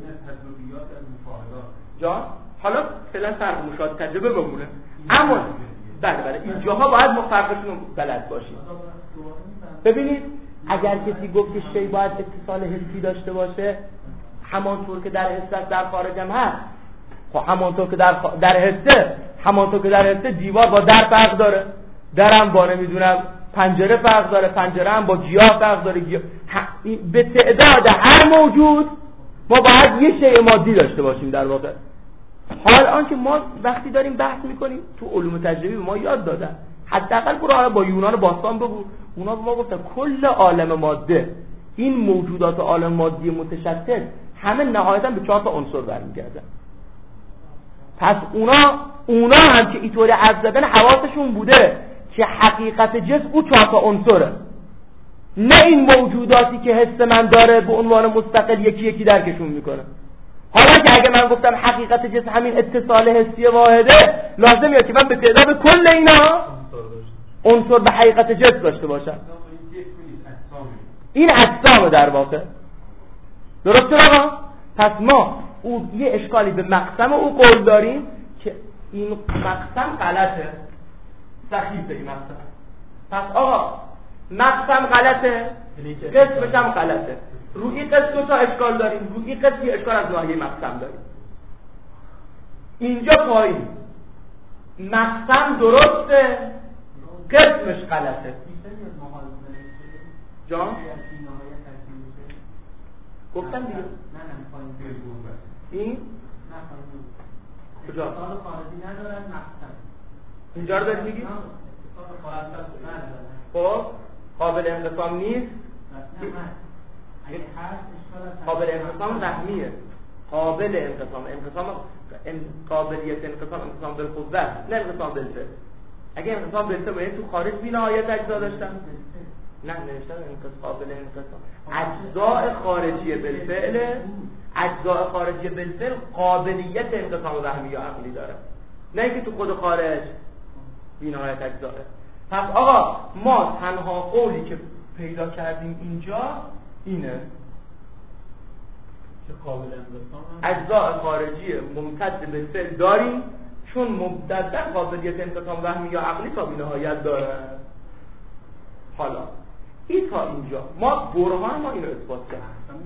جان حالا فعلا فرق مشاهده تجربه بمونه، اما بله بله اینجاها باید ما فرقشون رو بلد باشیم. ببینید اگر کسی گفت که شی باید اتصال حسی داشته باشه همانطور که در حس در خارج هم هست، خب همانطور که در خ... در حسه همانطور که در حسه دیوار با در فرق داره، درم با نمیدونم پنجره فرق داره، پنجره هم با گیاه فرق داره، گیاه... ه... به تعداد هر موجود ما باید یه شیء مادی داشته باشیم در واقع. حال آنکه ما وقتی داریم بحث میکنیم تو علوم تجربی به ما یاد دادن، حداقل برای با یونان باستان بگو، اونا به ما گفتن کل عالم ماده، این موجودات عالم مادی متشتت همه نهایتا به چهار تا عنصر برمیگردن. پس اونا اونا هم که اینطوری حرف زدن حواسشون بوده که حقیقت جسم او چهار تا عنصره، نه این موجوداتی که حس من داره به عنوان مستقل یکی یکی درکشون میکنه. حالا که اگه من گفتم حقیقت جسم همین اتصال حسی واحده، لازمه که من به تعداد کل اینا عنصر به حقیقت جسم داشته باشم. این اجسام در واقع درسته آقا؟ پس ما او یه اشکالی به مقسم او قول داریم که این مقسم غلطه، سخیفه این مقسم. پس آقا مقسم غلطه، قسمش هم غلطه. روی قسم دو تا اشکال داریم، روی قسم یه اشکال از ناحیه مقسم داریم. اینجا پایین مقسم درسته، قسمش غلطه. جان؟ گفتم دیگه این؟ کجا؟ اینجا رو داری میگی؟ خب قابل انقسام نیست؟ قابل انقسام رحمیه، قابل انقسام انقسام قابلیت انقسام انقسام بالقوه نه انقسام بالفعل. اگه انقسام بالفعل باید تو خارج بی نهایت اجزا داشتن، نه نوشتن انقسام قابل انقسام اجزاء خارجی بالفعل، اجزاء خارجی بالفعل قابلیت انقسام رحمی یا عقلی داره. نه اینکه تو خود خارج بی‌نهایت اجزاه. پس آقا ما تنها قولی که پیدا کردیم اینجا اینه که قابل انقسام اجزاء خارجی ممتد به سه داریم، چون مبتدأ قابلیت انقسام وهمی یا عقلی تا بی‌نهایت داره. حالا این تا اینجا ما برهان ما اینو اثبات کردیم.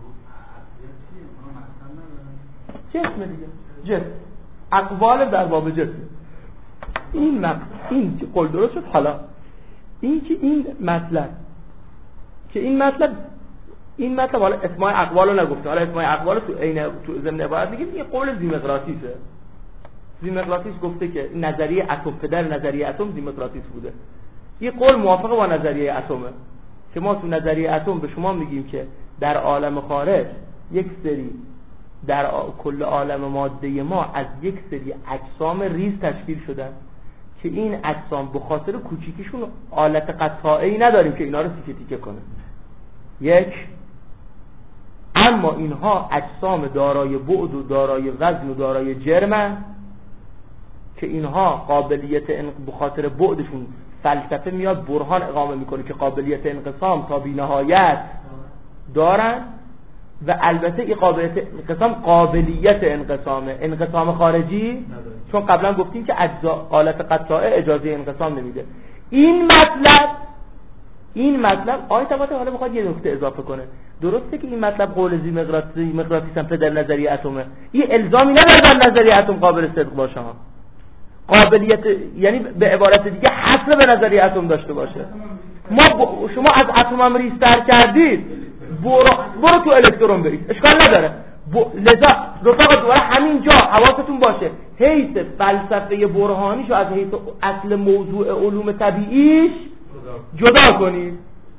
جسم دیگه جسم اقوال در باب جسم این مق... این قول درست شد. حالا این که این مطلب که این مطلب این مطلب حالا اسماء اقوال رو نگفته، حالا اسماء اقوال تو عین تو ضمن عبارت میگیم یه قول زیمقراطیسه. زیمقراطیس گفته که نظریه اتم پدر نظریه اتم زیمقراطیس بوده. یه قول موافق با نظریه اتمه که ما تو نظریه اتم به شما میگیم که در عالم خارج یک سری در کل عالم ماده ما از یک سری اجسام ریز تشکیل شدن که این اجسام به خاطر کوچیکیشون آلت قطاعی نداریم که اینا رو تیکه تیکه کنه. یک، اما اینها اجسام دارای بعد و دارای وزن و دارای جرمن که اینها قابلیت به خاطر بعدشون فلسفه میاد برهان اقامه میکنه که قابلیت انقسام تا بی‌نهایت دارن و البته این قابلیت انقسام قابلیت انقسامه، انقسام خارجی نداره. چون قبلا گفتیم که اجزا آلت قطاعه اجازه انقسام نمیده. این مطلب این مطلب آیه تباته حالا بخواد یه نکته اضافه کنه. درسته که این مطلب قول زیمقراطی مقراطیس هم پدر نظریه اتمه، این الزامی نداره در نظریه اتم قابل صدق باشه ها. قابلیت یعنی به عبارت دیگه حصر به نظریه اتم داشته باشه. ما ب... شما از اتم هم ریستر کردید، برو, برو تو الکترون برید، اشکال نداره. ب... لذا رفاقا دوباره همین جا حواستون باشه حیث فلسفه برهانیشو از حیث اصل موضوع علوم طبیعیش جدا کنید.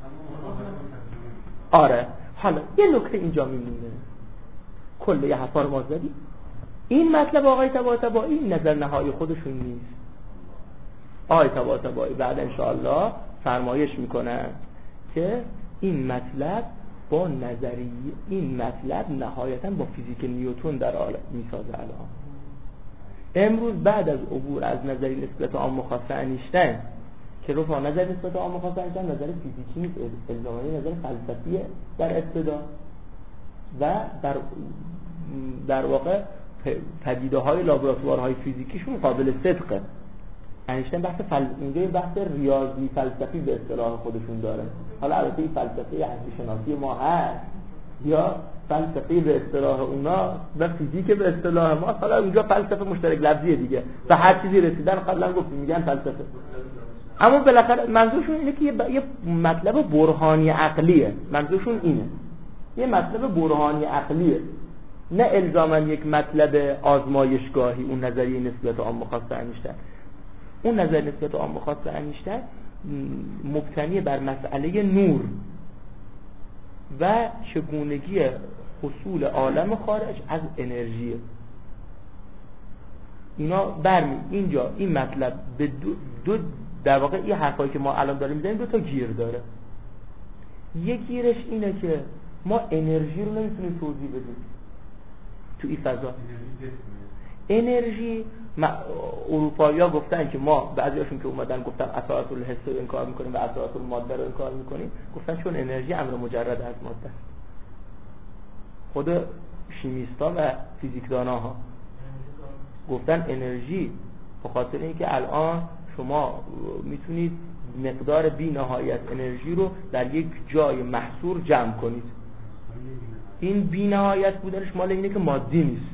آره حالا یه نکته اینجا میمونه، کل یه حرفا رو ما زدیم. این مطلب آقای طباطبایی نظر نهایی خودشون نیست. آقای طباطبایی بعد انشاءالله فرمایش میکنن که این مطلب با نظریه این مطلب نهایتا با فیزیک نیوتن در عالم میسازه. الان امروز بعد از عبور از نظریه نسبت عام خاص انیشتین که رفع نظر نسبت عام خاص انیشتین نظر فیزیکی نیست، الزامی نظر فلسفیه در ابتدا و در در واقع پدیده های لابراتوارهای فیزیکیشون قابل صدقه. انیشتین بحث فل... اینجا بحث ریاضی فلسفی به اصطلاح خودشون داره. حالا البته این فلسفه هستی شناسی ما هست یا فلسفه به اصطلاح اونا و فیزیک به اصطلاح ما، حالا اونجا فلسفه مشترک لفظیه دیگه و هر چیزی رسیدن قبلا گفتیم میگن فلسفه. اما بالاخره منظورشون اینه که یه, ب... یه مطلب برهانی عقلیه. منظورشون اینه یه مطلب برهانی عقلیه، نه الزاما یک مطلب آزمایشگاهی. اون نظریه نسبت عام خاص انیشتین اون نظر نسبت عام خاص انیشتین مبتنی بر مسئله نور و چگونگی حصول عالم خارج از انرژی. اینا برمی اینجا این مطلب به دو, دو در واقع این حرفایی که ما الان داریم میزنیم دو تا گیر داره. یک گیرش اینه که ما انرژی رو نمیتونیم توضیح بدیم تو این فضا. انرژی اروپایی ها گفتن که ما بعضی هاشون که اومدن گفتن اثرات الحس رو انکار میکنیم و اثرات الماده رو انکار میکنیم، گفتن چون انرژی امر مجرد از ماده است. خود شیمیستا و فیزیکداناها گفتن انرژی به خاطر اینکه الان شما میتونید مقدار بی نهایت انرژی رو در یک جای محصور جمع کنید. این بی نهایت بودنش مال اینه که مادی نیست.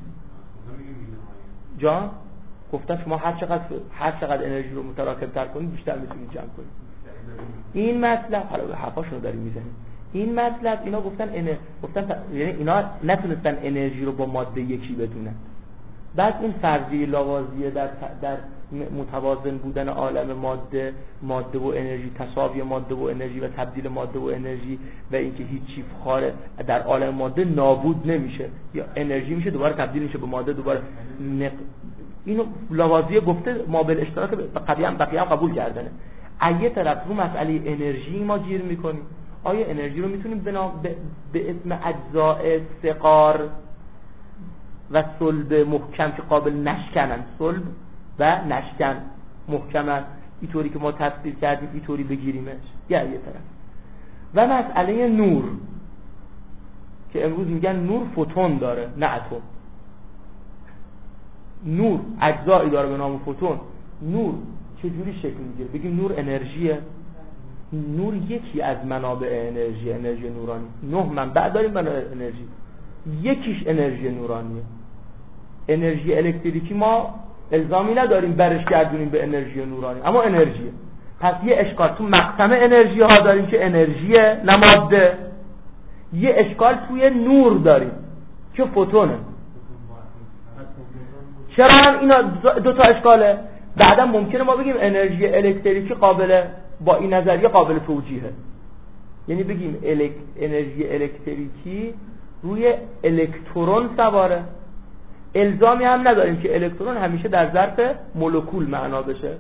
جان گفتن شما هر چقدر هر چقدر انرژی رو متراکم تر کنید بیشتر میتونید جمع کنید. این مطلب حالا به حرفاشون رو داریم میزنیم. این مطلب اینا گفتن انر... گفتن یعنی اینا نتونستن انرژی رو با ماده یکی بدونن. بعد این فرضیه لاوازیه در در متوازن بودن عالم ماده ماده و انرژی، تساوی ماده و انرژی و تبدیل ماده و انرژی و اینکه هیچ چیز خارج در عالم ماده نابود نمیشه یا انرژی میشه دوباره تبدیل میشه به ماده دوباره نق... اینو لاوازیه گفته ما به اشتراک بقیه هم بقیه هم قبول کردنه. ایه طرف رو مسئله انرژی ما گیر میکنیم. آیا انرژی رو میتونیم به, نام... به... به اسم اجزاء ثقار و صلب محکم که قابل نشکنن، صلب و نشکن محکمن، اینطوری که ما تصویر کردیم اینطوری بگیریمش یا یه طرف. و مسئله نور که امروز میگن نور فوتون داره نه اتم. نور اجزایی داره به نام فوتون. نور چجوری شکل میگیره؟ بگیم نور انرژیه. نور یکی از منابع انرژی، انرژی نورانی. نه منبع داریم منابع انرژی، یکیش انرژی نورانیه. انرژی الکتریکی ما الزامی نداریم برش گردونیم به انرژی نورانی، اما انرژیه. پس یه اشکال تو مقسم انرژی ها داریم که انرژیه نماده، یه اشکال توی نور داریم که فوتونه. چرا هم اینا دو تا اشکاله؟ بعدا ممکنه ما بگیم انرژی الکتریکی قابل، با این نظریه قابل توجیهه، یعنی بگیم الک... انرژی الکتریکی روی الکترون سواره. الزامی هم نداریم که الکترون همیشه در ظرف مولکول معنا بشه.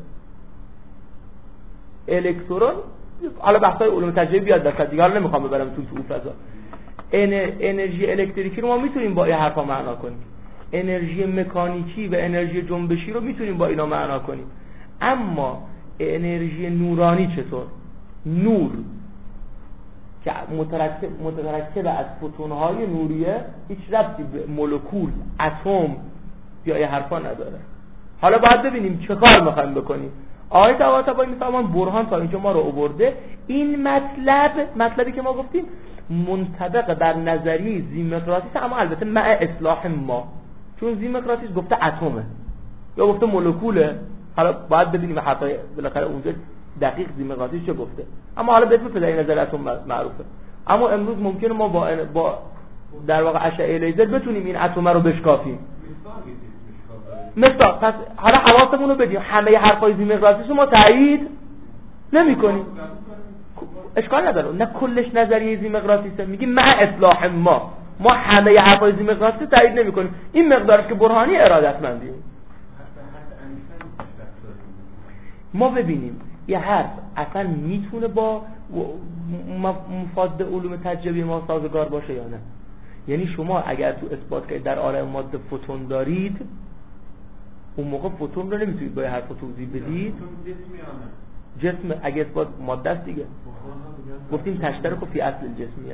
الکترون حالا بحثای علوم تجربی بیاد دست دیگه، حالا نمیخوام ببرم تو تو فضا. انرژی الکتریکی رو ما میتونیم با این حرفا معنا کنیم، انرژی مکانیکی و انرژی جنبشی رو میتونیم با اینا معنا کنیم، اما انرژی نورانی چطور؟ نور که مترکب مترکب از فوتون‌های نوریه هیچ ربطی به مولکول، اتم یا یه حرفا نداره. حالا باید ببینیم چه کار می‌خوایم بکنیم. آقای طباطبایی می‌فهمن برهان تا اینجا ما رو آورده. این مطلب مطلبی که ما گفتیم منطبق بر نظریه زیمقراطیس، اما البته مع اصلاح ما، چون زیمقراطیس گفته اتمه یا گفته مولکوله. حالا باید ببینیم حرفای بالاخره اونجا دقیق زیمقراطیس چه گفته، اما حالا بهتون پدری نظر اتم معروفه. اما امروز ممکنه ما با با در واقع اشعه لیزر بتونیم این اتم رو بشکافیم. مثلا پس حالا حواسمون رو بدیم همه حرفای زیمقراطیس رو ما تایید نمی‌کنیم، اشکال نداره، نه کلش نظریه زیمقراطیسه، میگیم مع اصلاح ما ما همه حرفای زیمقراطیس تایید نمی‌کنیم. این مقدارش که برهانی ارادتمندیم. ما ببینیم یه حرف اصلا میتونه با مفاد علوم تجربی ما سازگار باشه یا نه. یعنی شما اگر تو اثبات که در عالم ماده فوتون دارید، اون موقع فوتون رو نمیتونید با یه حرف توضیح بدید. جسم اگه اثبات ماده است دیگه، گفتیم تشترک فی اصل الجسمیه.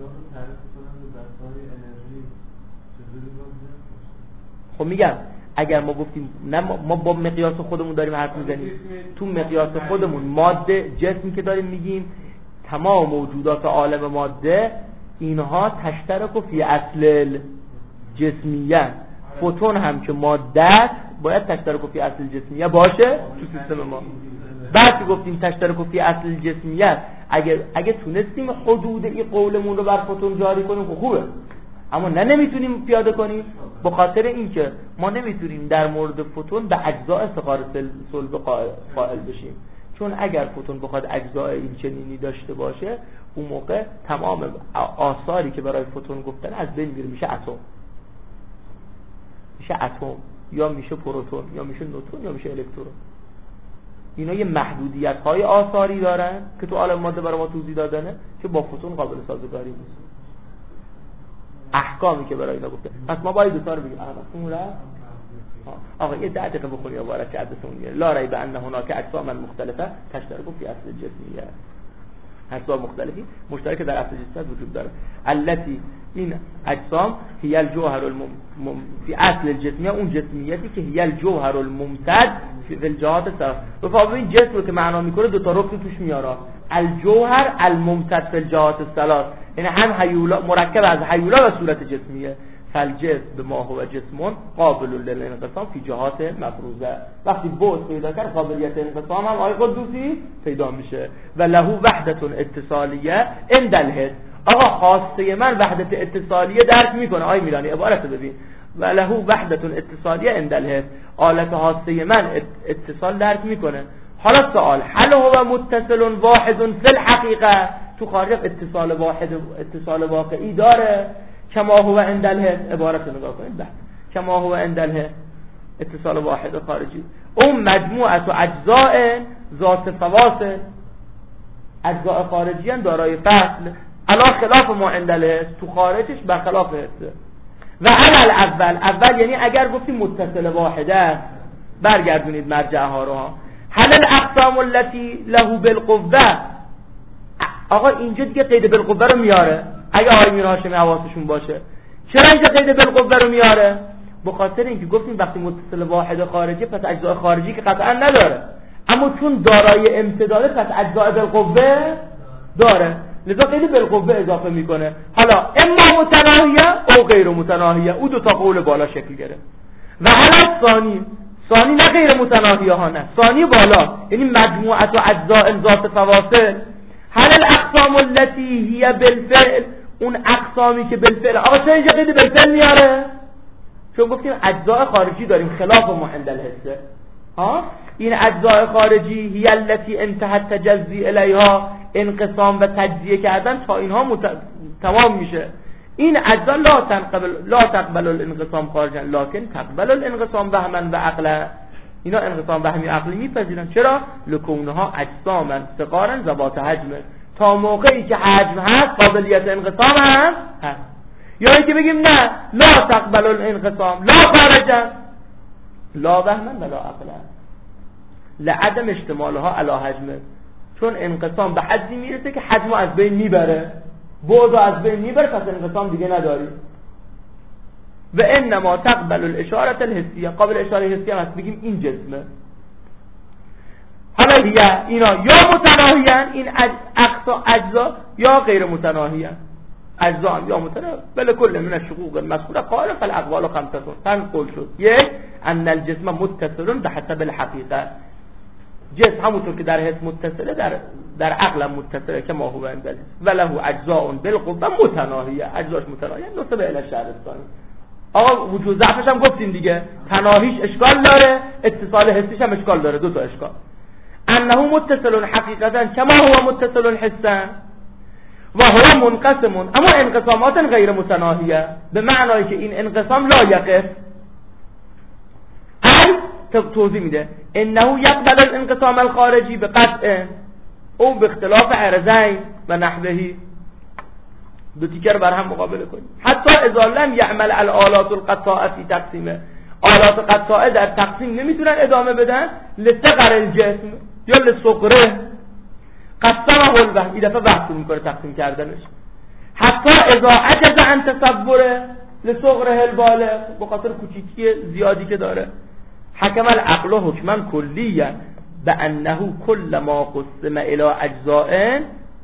خب میگم اگر ما گفتیم نه ما با مقیاس خودمون داریم حرف میزنیم، تو مقیاس خودمون ماده جسمی که داریم میگیم تمام موجودات عالم ماده اینها تشترک فی اصل الجسمیه. فوتون هم که ماده است باید تشترک فی اصل الجسمیه باشه تو سیستم ما. بعد که گفتیم تشترک فی اصل الجسمیه، اگر اگه تونستیم حدود این قولمون رو بر فوتون جاری کنیم خوبه، اما نه نمیتونیم پیاده کنیم، به خاطر اینکه ما نمیتونیم در مورد فوتون به اجزاء استقرار صلب قائل بشیم، چون اگر فوتون بخواد اجزاء این چنینی داشته باشه اون موقع تمام آثاری که برای فوتون گفتن از بین میره، میشه اتم، میشه اتم یا میشه پروتون یا میشه نوترون یا میشه الکترون. اینا یه محدودیت های آثاری دارن که تو عالم ماده برای ما توضیح دادنه که با فوتون قابل سازگاری نیست. احکامی که برای اینا گفته. پس ما باید دو تا رو بگیم. اون را آقا یه ده دقیقه بخونی عبارت که عدسمون میاره. لا ریب ان هناک اجسام مختلفه تشترک فی اصل الجسمیه. اجسام مختلفی مشترک در اصل جسمیت وجود داره. التي این اجسام هی الجوهر المم فی اصل الجسمیه، اون جسمیتی که هی الجوهر الممتد فی الجهات الثلاث. بفهم این جسم رو که معنا میکنه دو تا رکن توش میاره. الجوهر الممتد فی الجهات الثلاث، یعنی هم هیولا مرکب از هیولا و صورت جسمیه. فالجسم به ما هو جسمون قابل للانقسام فی جهات مفروضه. وقتی بعد پیدا کرد قابلیت انقسام هم آقای قدوسی پیدا میشه. و له وحدت اتصالیه عند الحس. آقا خواسته من وحدت اتصالیه درک میکنه. آقای میرانی عبارت ببین. و له وحدت اتصالیه عند الحس، آلت خواسته من اتصال درک میکنه. حالا سوال، هل هو متصل واحد فی الحقیقه؟ تو خارج اتصال واحد اتصال واقعی داره؟ کما هو عند الحس. عبارت نگاه کنید بعد. کما هو عند الحس اتصال واحد خارجی. اون مجموعه و اجزاء ذات فواصل، اجزاء خارجی ان دارای فصل، علا خلاف ما عند الحس، تو خارجش برخلاف حسه. و علل اول اول یعنی اگر گفتیم متصل واحده برگردونید مرجع ها رو ها. هل الاقسام التي له بالقوه، آقا اینجا دیگه قید بالقوه رو میاره. اگه آقای میر هاشمی حواسشون باشه چرا اینجا قید بالقوه رو میاره؟ به خاطر اینکه گفتیم وقتی متصل واحد خارجی پس اجزاء خارجی که قطعا نداره، اما چون دارای امتداده پس اجزاء بالقوه داره، لذا قید بالقوه اضافه میکنه. حالا اما متناهیه او غیر متناهیه، او دو تا قول بالا شکل گرفت. و حالا ثانی ثانی نه غیر متناهیه ها، نه ثانی بالا، یعنی مجموعه و اجزاء ذات فواصل. هل الاقسام التي هي بالفعل، اون اقسامی که بالفعل، آقا چرا اینجا قید بالفعل میاره؟ چون گفتیم اجزاء خارجی داریم خلاف ما عند الحسه ها. این اجزاء خارجی هی التي انتهت تجزی الیها، انقسام و تجزیه کردن تا اینها مت... تمام میشه. این اجزا لا تنقبل لا تقبل الانقسام خارجا لكن تقبل الانقسام وهما و عقلا، اینا انقسام وهمی عقلی میپذیرن. چرا؟ لکونها اجساما صغارا ذوات حجم، تا موقعی که حجم هست قابلیت انقسام هم هست. یا اینکه بگیم نه لا تقبل الانقسام لا خارجا لا وهما ولا عقلا لعدم اشتمالها علی حجم، چون انقسام به حدی میرسه که حجم از بین میبره، بعد از بین میبره، پس انقسام دیگه نداری. و انما تقبل الاشاره الحسیه، قابل اشاره حسی هم هست، بگیم این جسمه. حالا دیگه اینا یا متناهیان این اقصا اجزا یا غیر متناهیان، اجزا هم یا متناهیان. بل کل من الشقوق المذکوره قال فالاقوال خمسه، پنج قول شد. یک ان الجسم متصل بحسب الحقیقه، جسم همونطور که در حس متصله در در عقل متصله که ما هو اندل و له اجزاء بالقوه متناهیه، اجزاش متناهیه. نصب الی شهرستانی. آقا وجود ضعفش هم گفتیم دیگه، تناهیش اشکال داره، اتصال حسیش هم اشکال داره، دو تا اشکال. انه متصل حقیقتا کما هو متصل حسا و هو منقسم، اما انقسامات غیر متناهیه، به معنای که این انقسام لا یقف. ای توضیح میده انه یقبل الانقسام الخارجی به قطع او به اختلاف عرضین و نحوهی، دو تیکه رو بر هم مقابله کنیم. حتی اذا لم یعمل الآلات القطاعه فی تقسیمه، آلات قطاعه در تقسیم نمیتونن ادامه بدن، لصغر الجسم یا لصغره قسمه الوهم، این دفعه بحث میکنه تقسیم کردنش. حتی اذا عجز عن تصوره لصغره البالغ، به خاطر کوچیکی زیادی که داره. حکم العقل حکما کلیه به انه کل ما قسم الى اجزاء،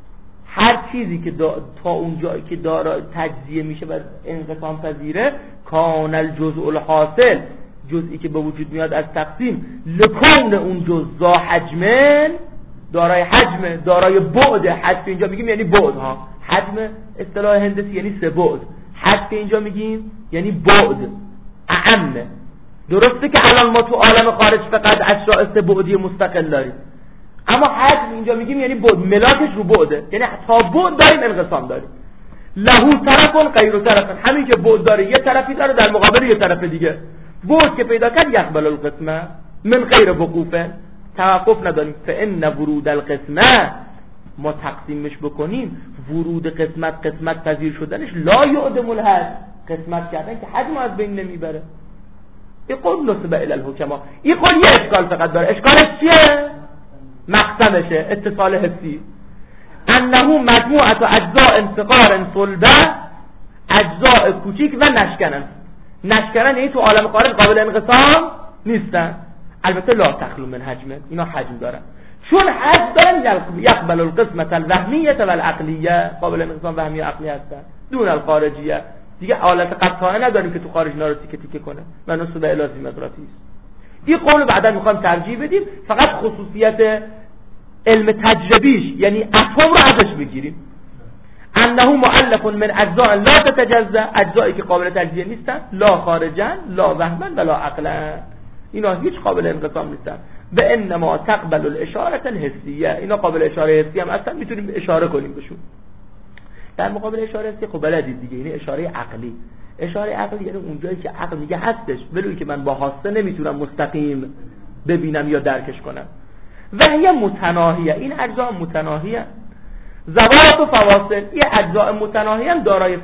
هر چیزی که تا اونجایی که داره تجزیه میشه و انقسام پذیره، کان الجزء الحاصل، جزئی که به وجود میاد از تقسیم، لکون اون جزء حجم، دارای حجم، دارای بعد. حجم اینجا میگیم یعنی بعد ها، حجم اصطلاح هندسی یعنی سه بعد، حجم اینجا میگیم یعنی بعد اعمه. درسته که الان ما تو عالم خارج فقط اشیاء سه بعدی مستقل داریم، اما حجم اینجا میگیم یعنی بعد، ملاکش رو بعده، یعنی تا بعد داریم انقسام داریم. لهو طرفون غیر طرفون، همین که بعد داره یه طرفی داره در مقابل یه طرف دیگه. بعد که پیدا کرد یقبل القسمه من غیر وقوفه، توقف نداریم. فان ورود القسمه، ما تقسیمش بکنیم، ورود قسمت قسمت پذیر شدنش لا یعدم الحد، قسمت کردن که حجم از بین نمیبره. این قول نصب الی الحکما، این قول یه اشکال فقط داره. اشکالش چیه؟ مقسمشه، اتصال حسی. انه مجموعه اجزاء صغار صلبه، اجزاء کوچیک و نشکنن. نشکنن یعنی تو عالم خارج قابل انقسام نیستن. البته لا تخلو من حجم، اینا حجم دارن، چون حجم دارن یقبل القسمه الوهمیه و العقلیه، قابل انقسام وهمی و عقلی هستن دون الخارجیه. دیگه حالت قطعه نداریم که تو خارج اینا رو تیکه تیکه کنه و نصب الی مدراتی است. این قول بعدا میخوام ترجیح بدیم، فقط خصوصیت علم تجربیش یعنی اتم رو ازش بگیریم. انه مؤلف من اجزاء لا تتجزا، اجزایی که قابل تجزیه نیستن، لا خارجا لا وهما ولا عقلا، اینا هیچ قابل انقسام نیستن. و انما تقبل الاشاره الحسیه، اینا قابل اشاره حسی هم اصلا میتونیم اشاره کنیم بهشون. در مقابل اشاره حسی خب بلدید دیگه، یعنی اشاره عقلی. اشاره عقلی یعنی اونجایی که عقل میگه هستش، ولی که من با حاسه نمیتونم مستقیم ببینم یا درکش کنم. و هی متناهیه، این اجزا متناهیه. ذوات و فواصل، این اجزا متناهیه دارای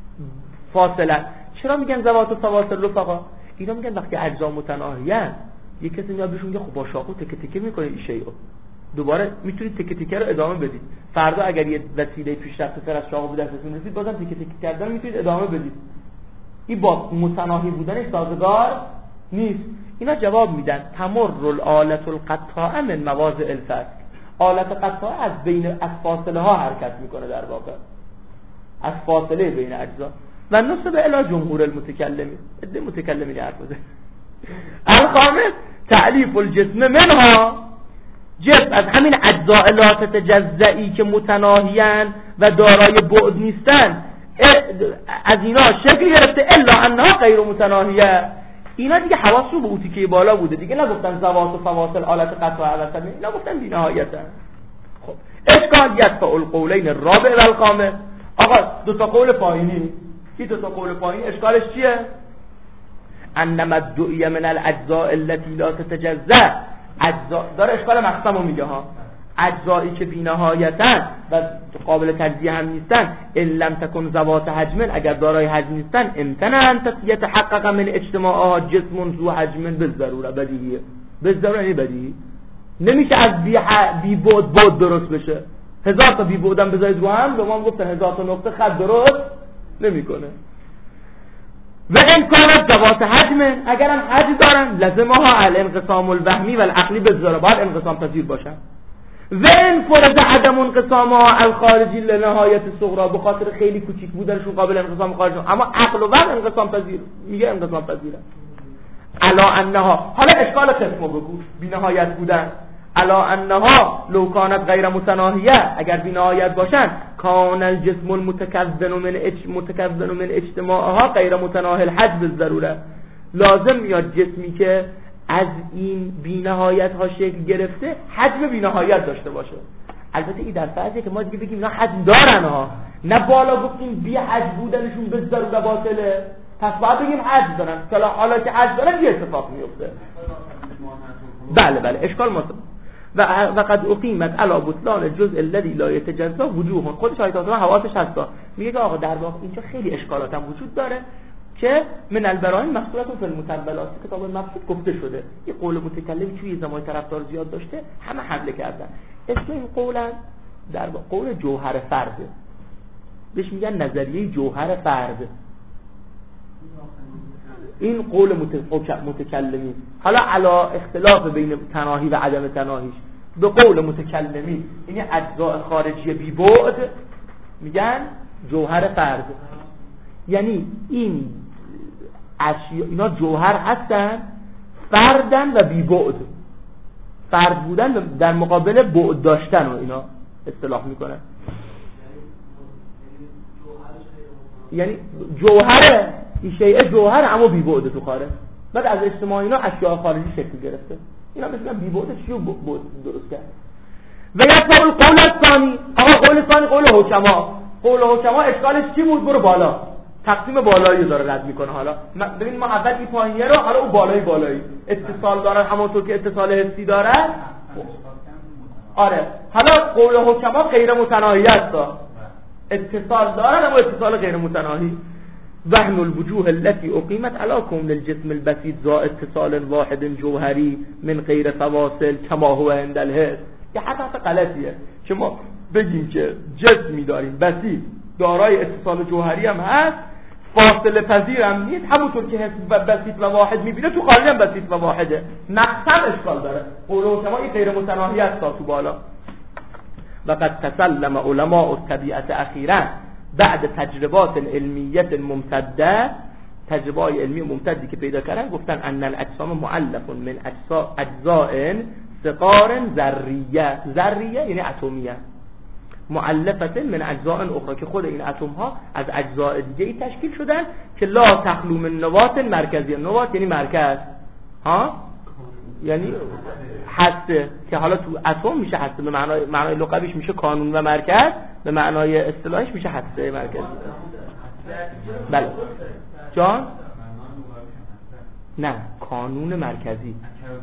فاصله. چرا میگن ذوات و فواصل رفقا؟ اینا میگن وقتی اجزا متناهیه یه کسی میاد بهشون میگه خب با شاخو تکه تکه میکنه این شیء، دوباره میتونید تکه تکه رو ادامه بدید. فردا اگر یه وسیله پیشرفته تر از شاخو به دستتون رسید بازم تکه تکه کردن میتونید ادامه بدید. این با متناهی بودنش سازگار نیست. اینا جواب میدن تمر الآلة القطاعه من مواضع الفصل. آلت قطاعه از بین از فاصله ها حرکت میکنه، در واقع از فاصله بین اجزا. و نصب الی جمهور المتکلمین، عده متکلمین حرف بزنن. الخامس تعلیف الجسم منها، جسم از همین اجزاء لا تتجزئی که متناهیان و دارای بعد نیستن، از اینا شکل گرفته الا انها غیر متناهیه. اینا دیگه حواسشون به اوتیکه بالا بوده دیگه، نگفتن زوات و فواصل آلت قطعه و سبیل، اینا گفتن بی نهایتن. خب اشکال یدفع القولین الرابع و الخامس. آقا دو تا قول پایینی، کی دو تا قول پایینی اشکالش چیه؟ انما الدعیه من الاجزاء التي لا تتجزا، اجزا داره اشکال مقسمو میگه ها، اجزایی که بی‌نهایتن و قابل تجزیه هم نیستن، ان لم تکن ذوات حجم، اگر دارای حجم نیستن، امتنع ان یتحقق من اجتماعها جسم ذو حجم بالضروره. بدیهیه، بالضروره یعنی بدیهی نمیشه از بی, بی بعد بعد درست بشه. هزار تا بی بعدم بذارید رو هم، به ما گفتن هزار تا نقطه خط درست نمیکنه. و امکانات ذوات حجم، اگر هم حجم دارن لازمها الانقسام الوهمی و العقلی بالضروره، باید انقسام پذیر باشن. و ان فرض عدم انقسامها الخارجی لنهایت صغرا، به خاطر خیلی کوچیک بودنشون قابل انقسام خارجی، اما عقل و وهم انقسام پذیر، میگه انقسام پذیره. الا انها، حالا اشکال قسمو بگو، بی نهایت بودن. الا انها لو کانت غیر متناهیه، اگر بی نهایت باشن، کان الجسم المتکون من اج متکون من اجتماعها غیر متناهی الحجم بالضروره. لازم میاد جسمی که از این بی نهایت ها شکل گرفته حجم بی نهایت داشته باشه. البته این در فرضیه که ما دیگه بگیم اینا حجم دارن ها، نه بالا گفتیم بی حجم بودنشون به ضروره باطله، پس باید بگیم حجم دارن. حالا حالا که حجم دارن یه اتفاق میفته. بله بله اشکال مطلب. و وقد اقیمت علی بطلان الجزء الذي لا يتجزا وجوه، خودش آیت آسمان حواسش هستا، میگه که آقا در واقع اینجا خیلی اشکالات هم وجود داره که من البراهین مذکورات فی المتبلات، کتاب مقصود گفته شده. یه قول متکلم توی زمان طرفدار زیاد داشته، همه حمله کردن. اسم این قولن در واقع قول جوهر فرد، بهش میگن نظریه جوهر فرد. این قول متکلمی. حالا علا اختلاف بین تناهی و عدم تناهیش، به قول متکلمی این اجزاء خارجی بی بعد میگن جوهر فرد، یعنی این اشیا اینا جوهر هستن، فردن و بی بعد. فرد بودن در مقابل بعد داشتن و اینا اصطلاح میکنن. یعنی جوهر این شیء جوهر اما بی بعد تو خارج، بعد از اجتماع اینا اشیاء خارجی شکل گرفته. اینا مثلا بی بعد چیو بعد درست کرد. و یا قول قول ثانی، آقا قول ثانی قول حکما. قول حکما اشکالش چی بود؟ برو بالا، تقسیم بالایی داره رد میکنه. حالا ببین ما اول این پایینیه رو، حالا اون بالایی بالایی اتصال داره، همونطور که اتصال حسی داره. آره حالا قول حکما غیر متناهی است، اتصال داره اما اتصال غیر متناهی. وهن الوجوه التي اقيمت على كون الجسم البسيط ذا اتصال واحد جوهری من غیر فواصل كما هو عند الحس. یه حرف غلطیه که ما بگیم که جسمی داریم بسیط دارای اتصال جوهری هم هست، فاصله پذیر هم نیست، همونطور که بسیط و واحد میبینه تو خارج هم بسیط و واحده. نقصا اشکال داره. قول حکما این غیر متناهی است تا تو بالا. وقد تسلم علماء الطبیعت اخیرا بعد تجربات علمیت ممتده، تجربه علمی ممتدی که پیدا کردن، گفتن ان الاجسام مؤلف من اجزاء صغار ذریه، ذریه یعنی اتمیه، مؤلفه من اجزاء اخرى، که خود این اتم ها از اجزاء دیگه ای تشکیل شدن که لا تخلو من نوات مرکزیه. نوات یعنی مرکز ها، یعنی هسته، که حالا تو اتم میشه هسته، به معنای معنای لغویش میشه کانون و مرکز، به معنای اصطلاحیش میشه هسته مرکزی. بله جان نه کانون مرکزی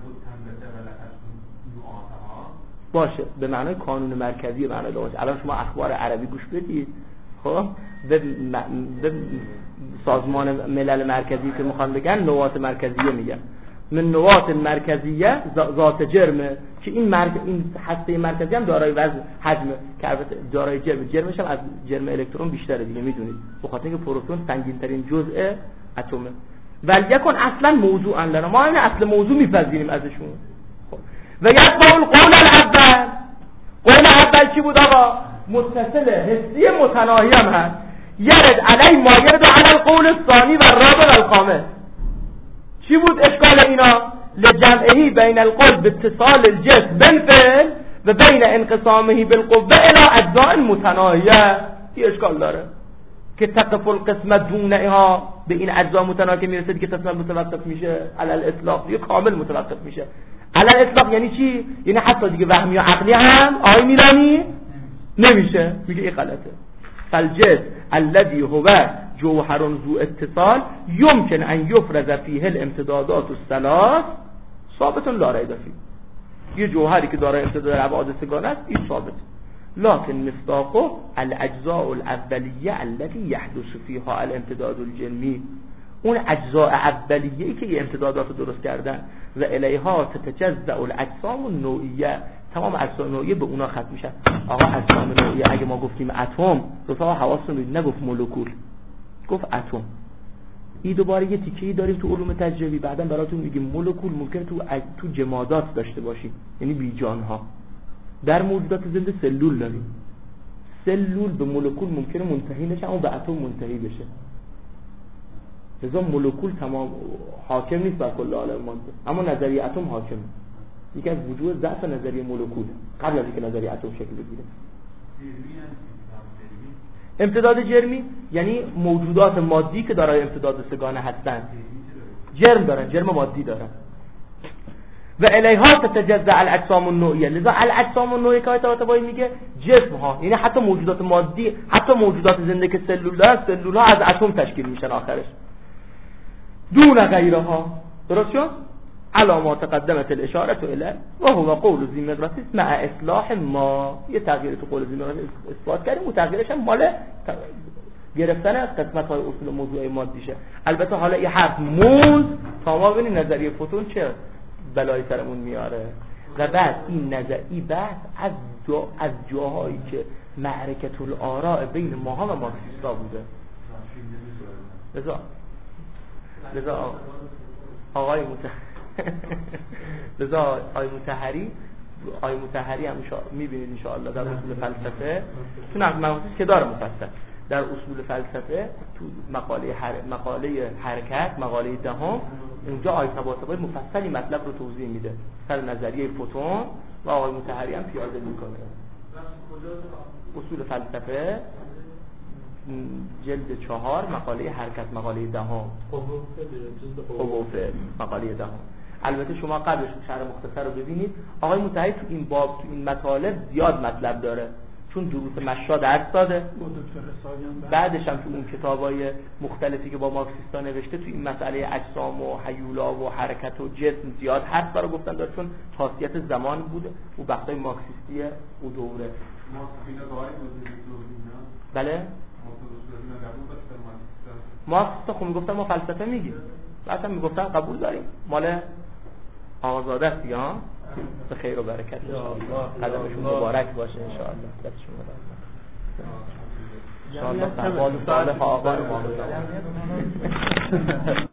باشه، به معنای کانون مرکزی، به معنای لغویش. الان شما اخبار عربی گوش بدید، خب به, به سازمان ملل مرکزی که میخوان بگن نوات مرکزیه میگن. من نوات مرکزیه ذات جرمه که این مرک... این هسته مرکزی هم دارای وزن حجمه که البته دارای جرم جرمش هم از جرم الکترون بیشتره دیگه میدونید به خاطر اینکه پروتون سنگین ترین جزء اتمه. ولی یکن اصلا موضوعا لنا ما این اصل موضوع میپذیریم ازشون. خب و یتبع القول الاول، قول اول چی بود آقا؟ متصل حسی متناهی هم هست. یرد علی ما یرد علی القول الثانی و الرابع و الخامس. چی بود اشکال اینا؟ لجمعه بین القول باتصال الجسم بالفعل و بین انقسامه بالقوه الى اجزاء متناهیه. این اشکال داره که تقف القسمه دونها به این اجزا متناهی که میرسه که قسمت متوقف میشه علی الاطلاق، دیگه کامل متوقف میشه. علی الاطلاق یعنی چی؟ یعنی حتی دیگه وهمی و عقلی هم آقای میرانی نمیشه. میگه این غلطه. فالجسم الذي هو جوهر ذو اتصال يمكن ان يفرز فيه الامتدادات الثلاث ثابت لا ريب فيه. یه جوهری که دارای امتداد ابعاد سگانه است این ثابت، لكن مصداقه الاجزاء الاولیه التي يحدث فيها الامتداد الجرمی، اون اجزاء اولیه‌ای که یه امتدادات رو درست کردن و الیها تتجزأ الاجسام النوعیه، تمام اجسام نوعیه به اونا ختم میشن. آقا اجسام نوعیه اگه ما گفتیم اتم، لطفا حواستون رو نگفت مولکول، گفت اتم. این دوباره یه تیکه‌ای داریم تو علوم تجربی، بعداً براتون میگیم مولکول ممکنه تو تو جمادات داشته باشیم، یعنی بی جان ها. در موجودات زنده سلول داریم، سلول به مولکول ممکنه منتهی نشه اما به اتم منتهی بشه. لذا مولکول تمام حاکم نیست بر کل عالم ماده، اما نظریه اتم حاکم. یکی از وجوه ضعف نظریه مولکول قبل از اینکه نظریه اتم شکل بگیره. امتداد جرمی یعنی موجودات مادی که دارای امتداد سگانه هستند، جرم دارن، جرم مادی دارن. و الیها تتجزأ الاجسام النوعیه، لذا الاجسام النوعیه که طباطبایی میگه جسم ها، یعنی حتی موجودات مادی، حتی موجودات زنده که سلول دارن، سلول ها از اتم تشکیل میشن آخرش، دون غیرها. درست شد؟ علامات تقدمت الاشاره الیه و هو قول ذی مقراطیس مع اصلاح ما. یه تغییر تو قول ذی مقراطیس اثبات کردیم و تغییرش هم مال گرفتن از قسمت های اصول موضوعی مادیشه. البته حالا این حرف موز تا ما ببینیم نظریه فوتون چه بلایی سرمون میاره. و بعد این نظری بحث از جا از جاهایی که معرکت الاراء بین ماها و مارکسیستا بوده. لذا لذا آقای متحری لذا آقای متحری آقای متحری هم میبینید ان شاء الله در اصول فلسفه تو مباحث که داره مفصل در اصول فلسفه تو مقاله هر... مقاله حرکت مقاله دهم اونجا آیه طباطبایی مفصلی مطلب رو توضیح میده سر نظریه فوتون و آقای مطهری هم پیاده میکنه. اصول فلسفه جلد چهار مقاله حرکت مقاله دهم حبوفه مقاله دهم. البته شما قبلش شرح مختصر رو ببینید. آقای مطهری تو این باب تو این مطالب زیاد مطلب داره چون دروس مشا درس داده، بعدش هم تو اون کتابای مختلفی که با مارکسیستا نوشته تو این مسئله اجسام و هیولا و حرکت و جسم زیاد حرف داره گفتن داره چون خاصیت زمان بوده و بحثای مارکسیستی او دوره. بله مارکسیستا خب میگفتن ما فلسفه میگیم، بعد هم میگفتن قبول داریم مال آزاده است یا به خیر و برکت قدمشون مبارک باشه ان شاء الله. دستشون مبارک ان شاء الله. تقبل صالح آقا رو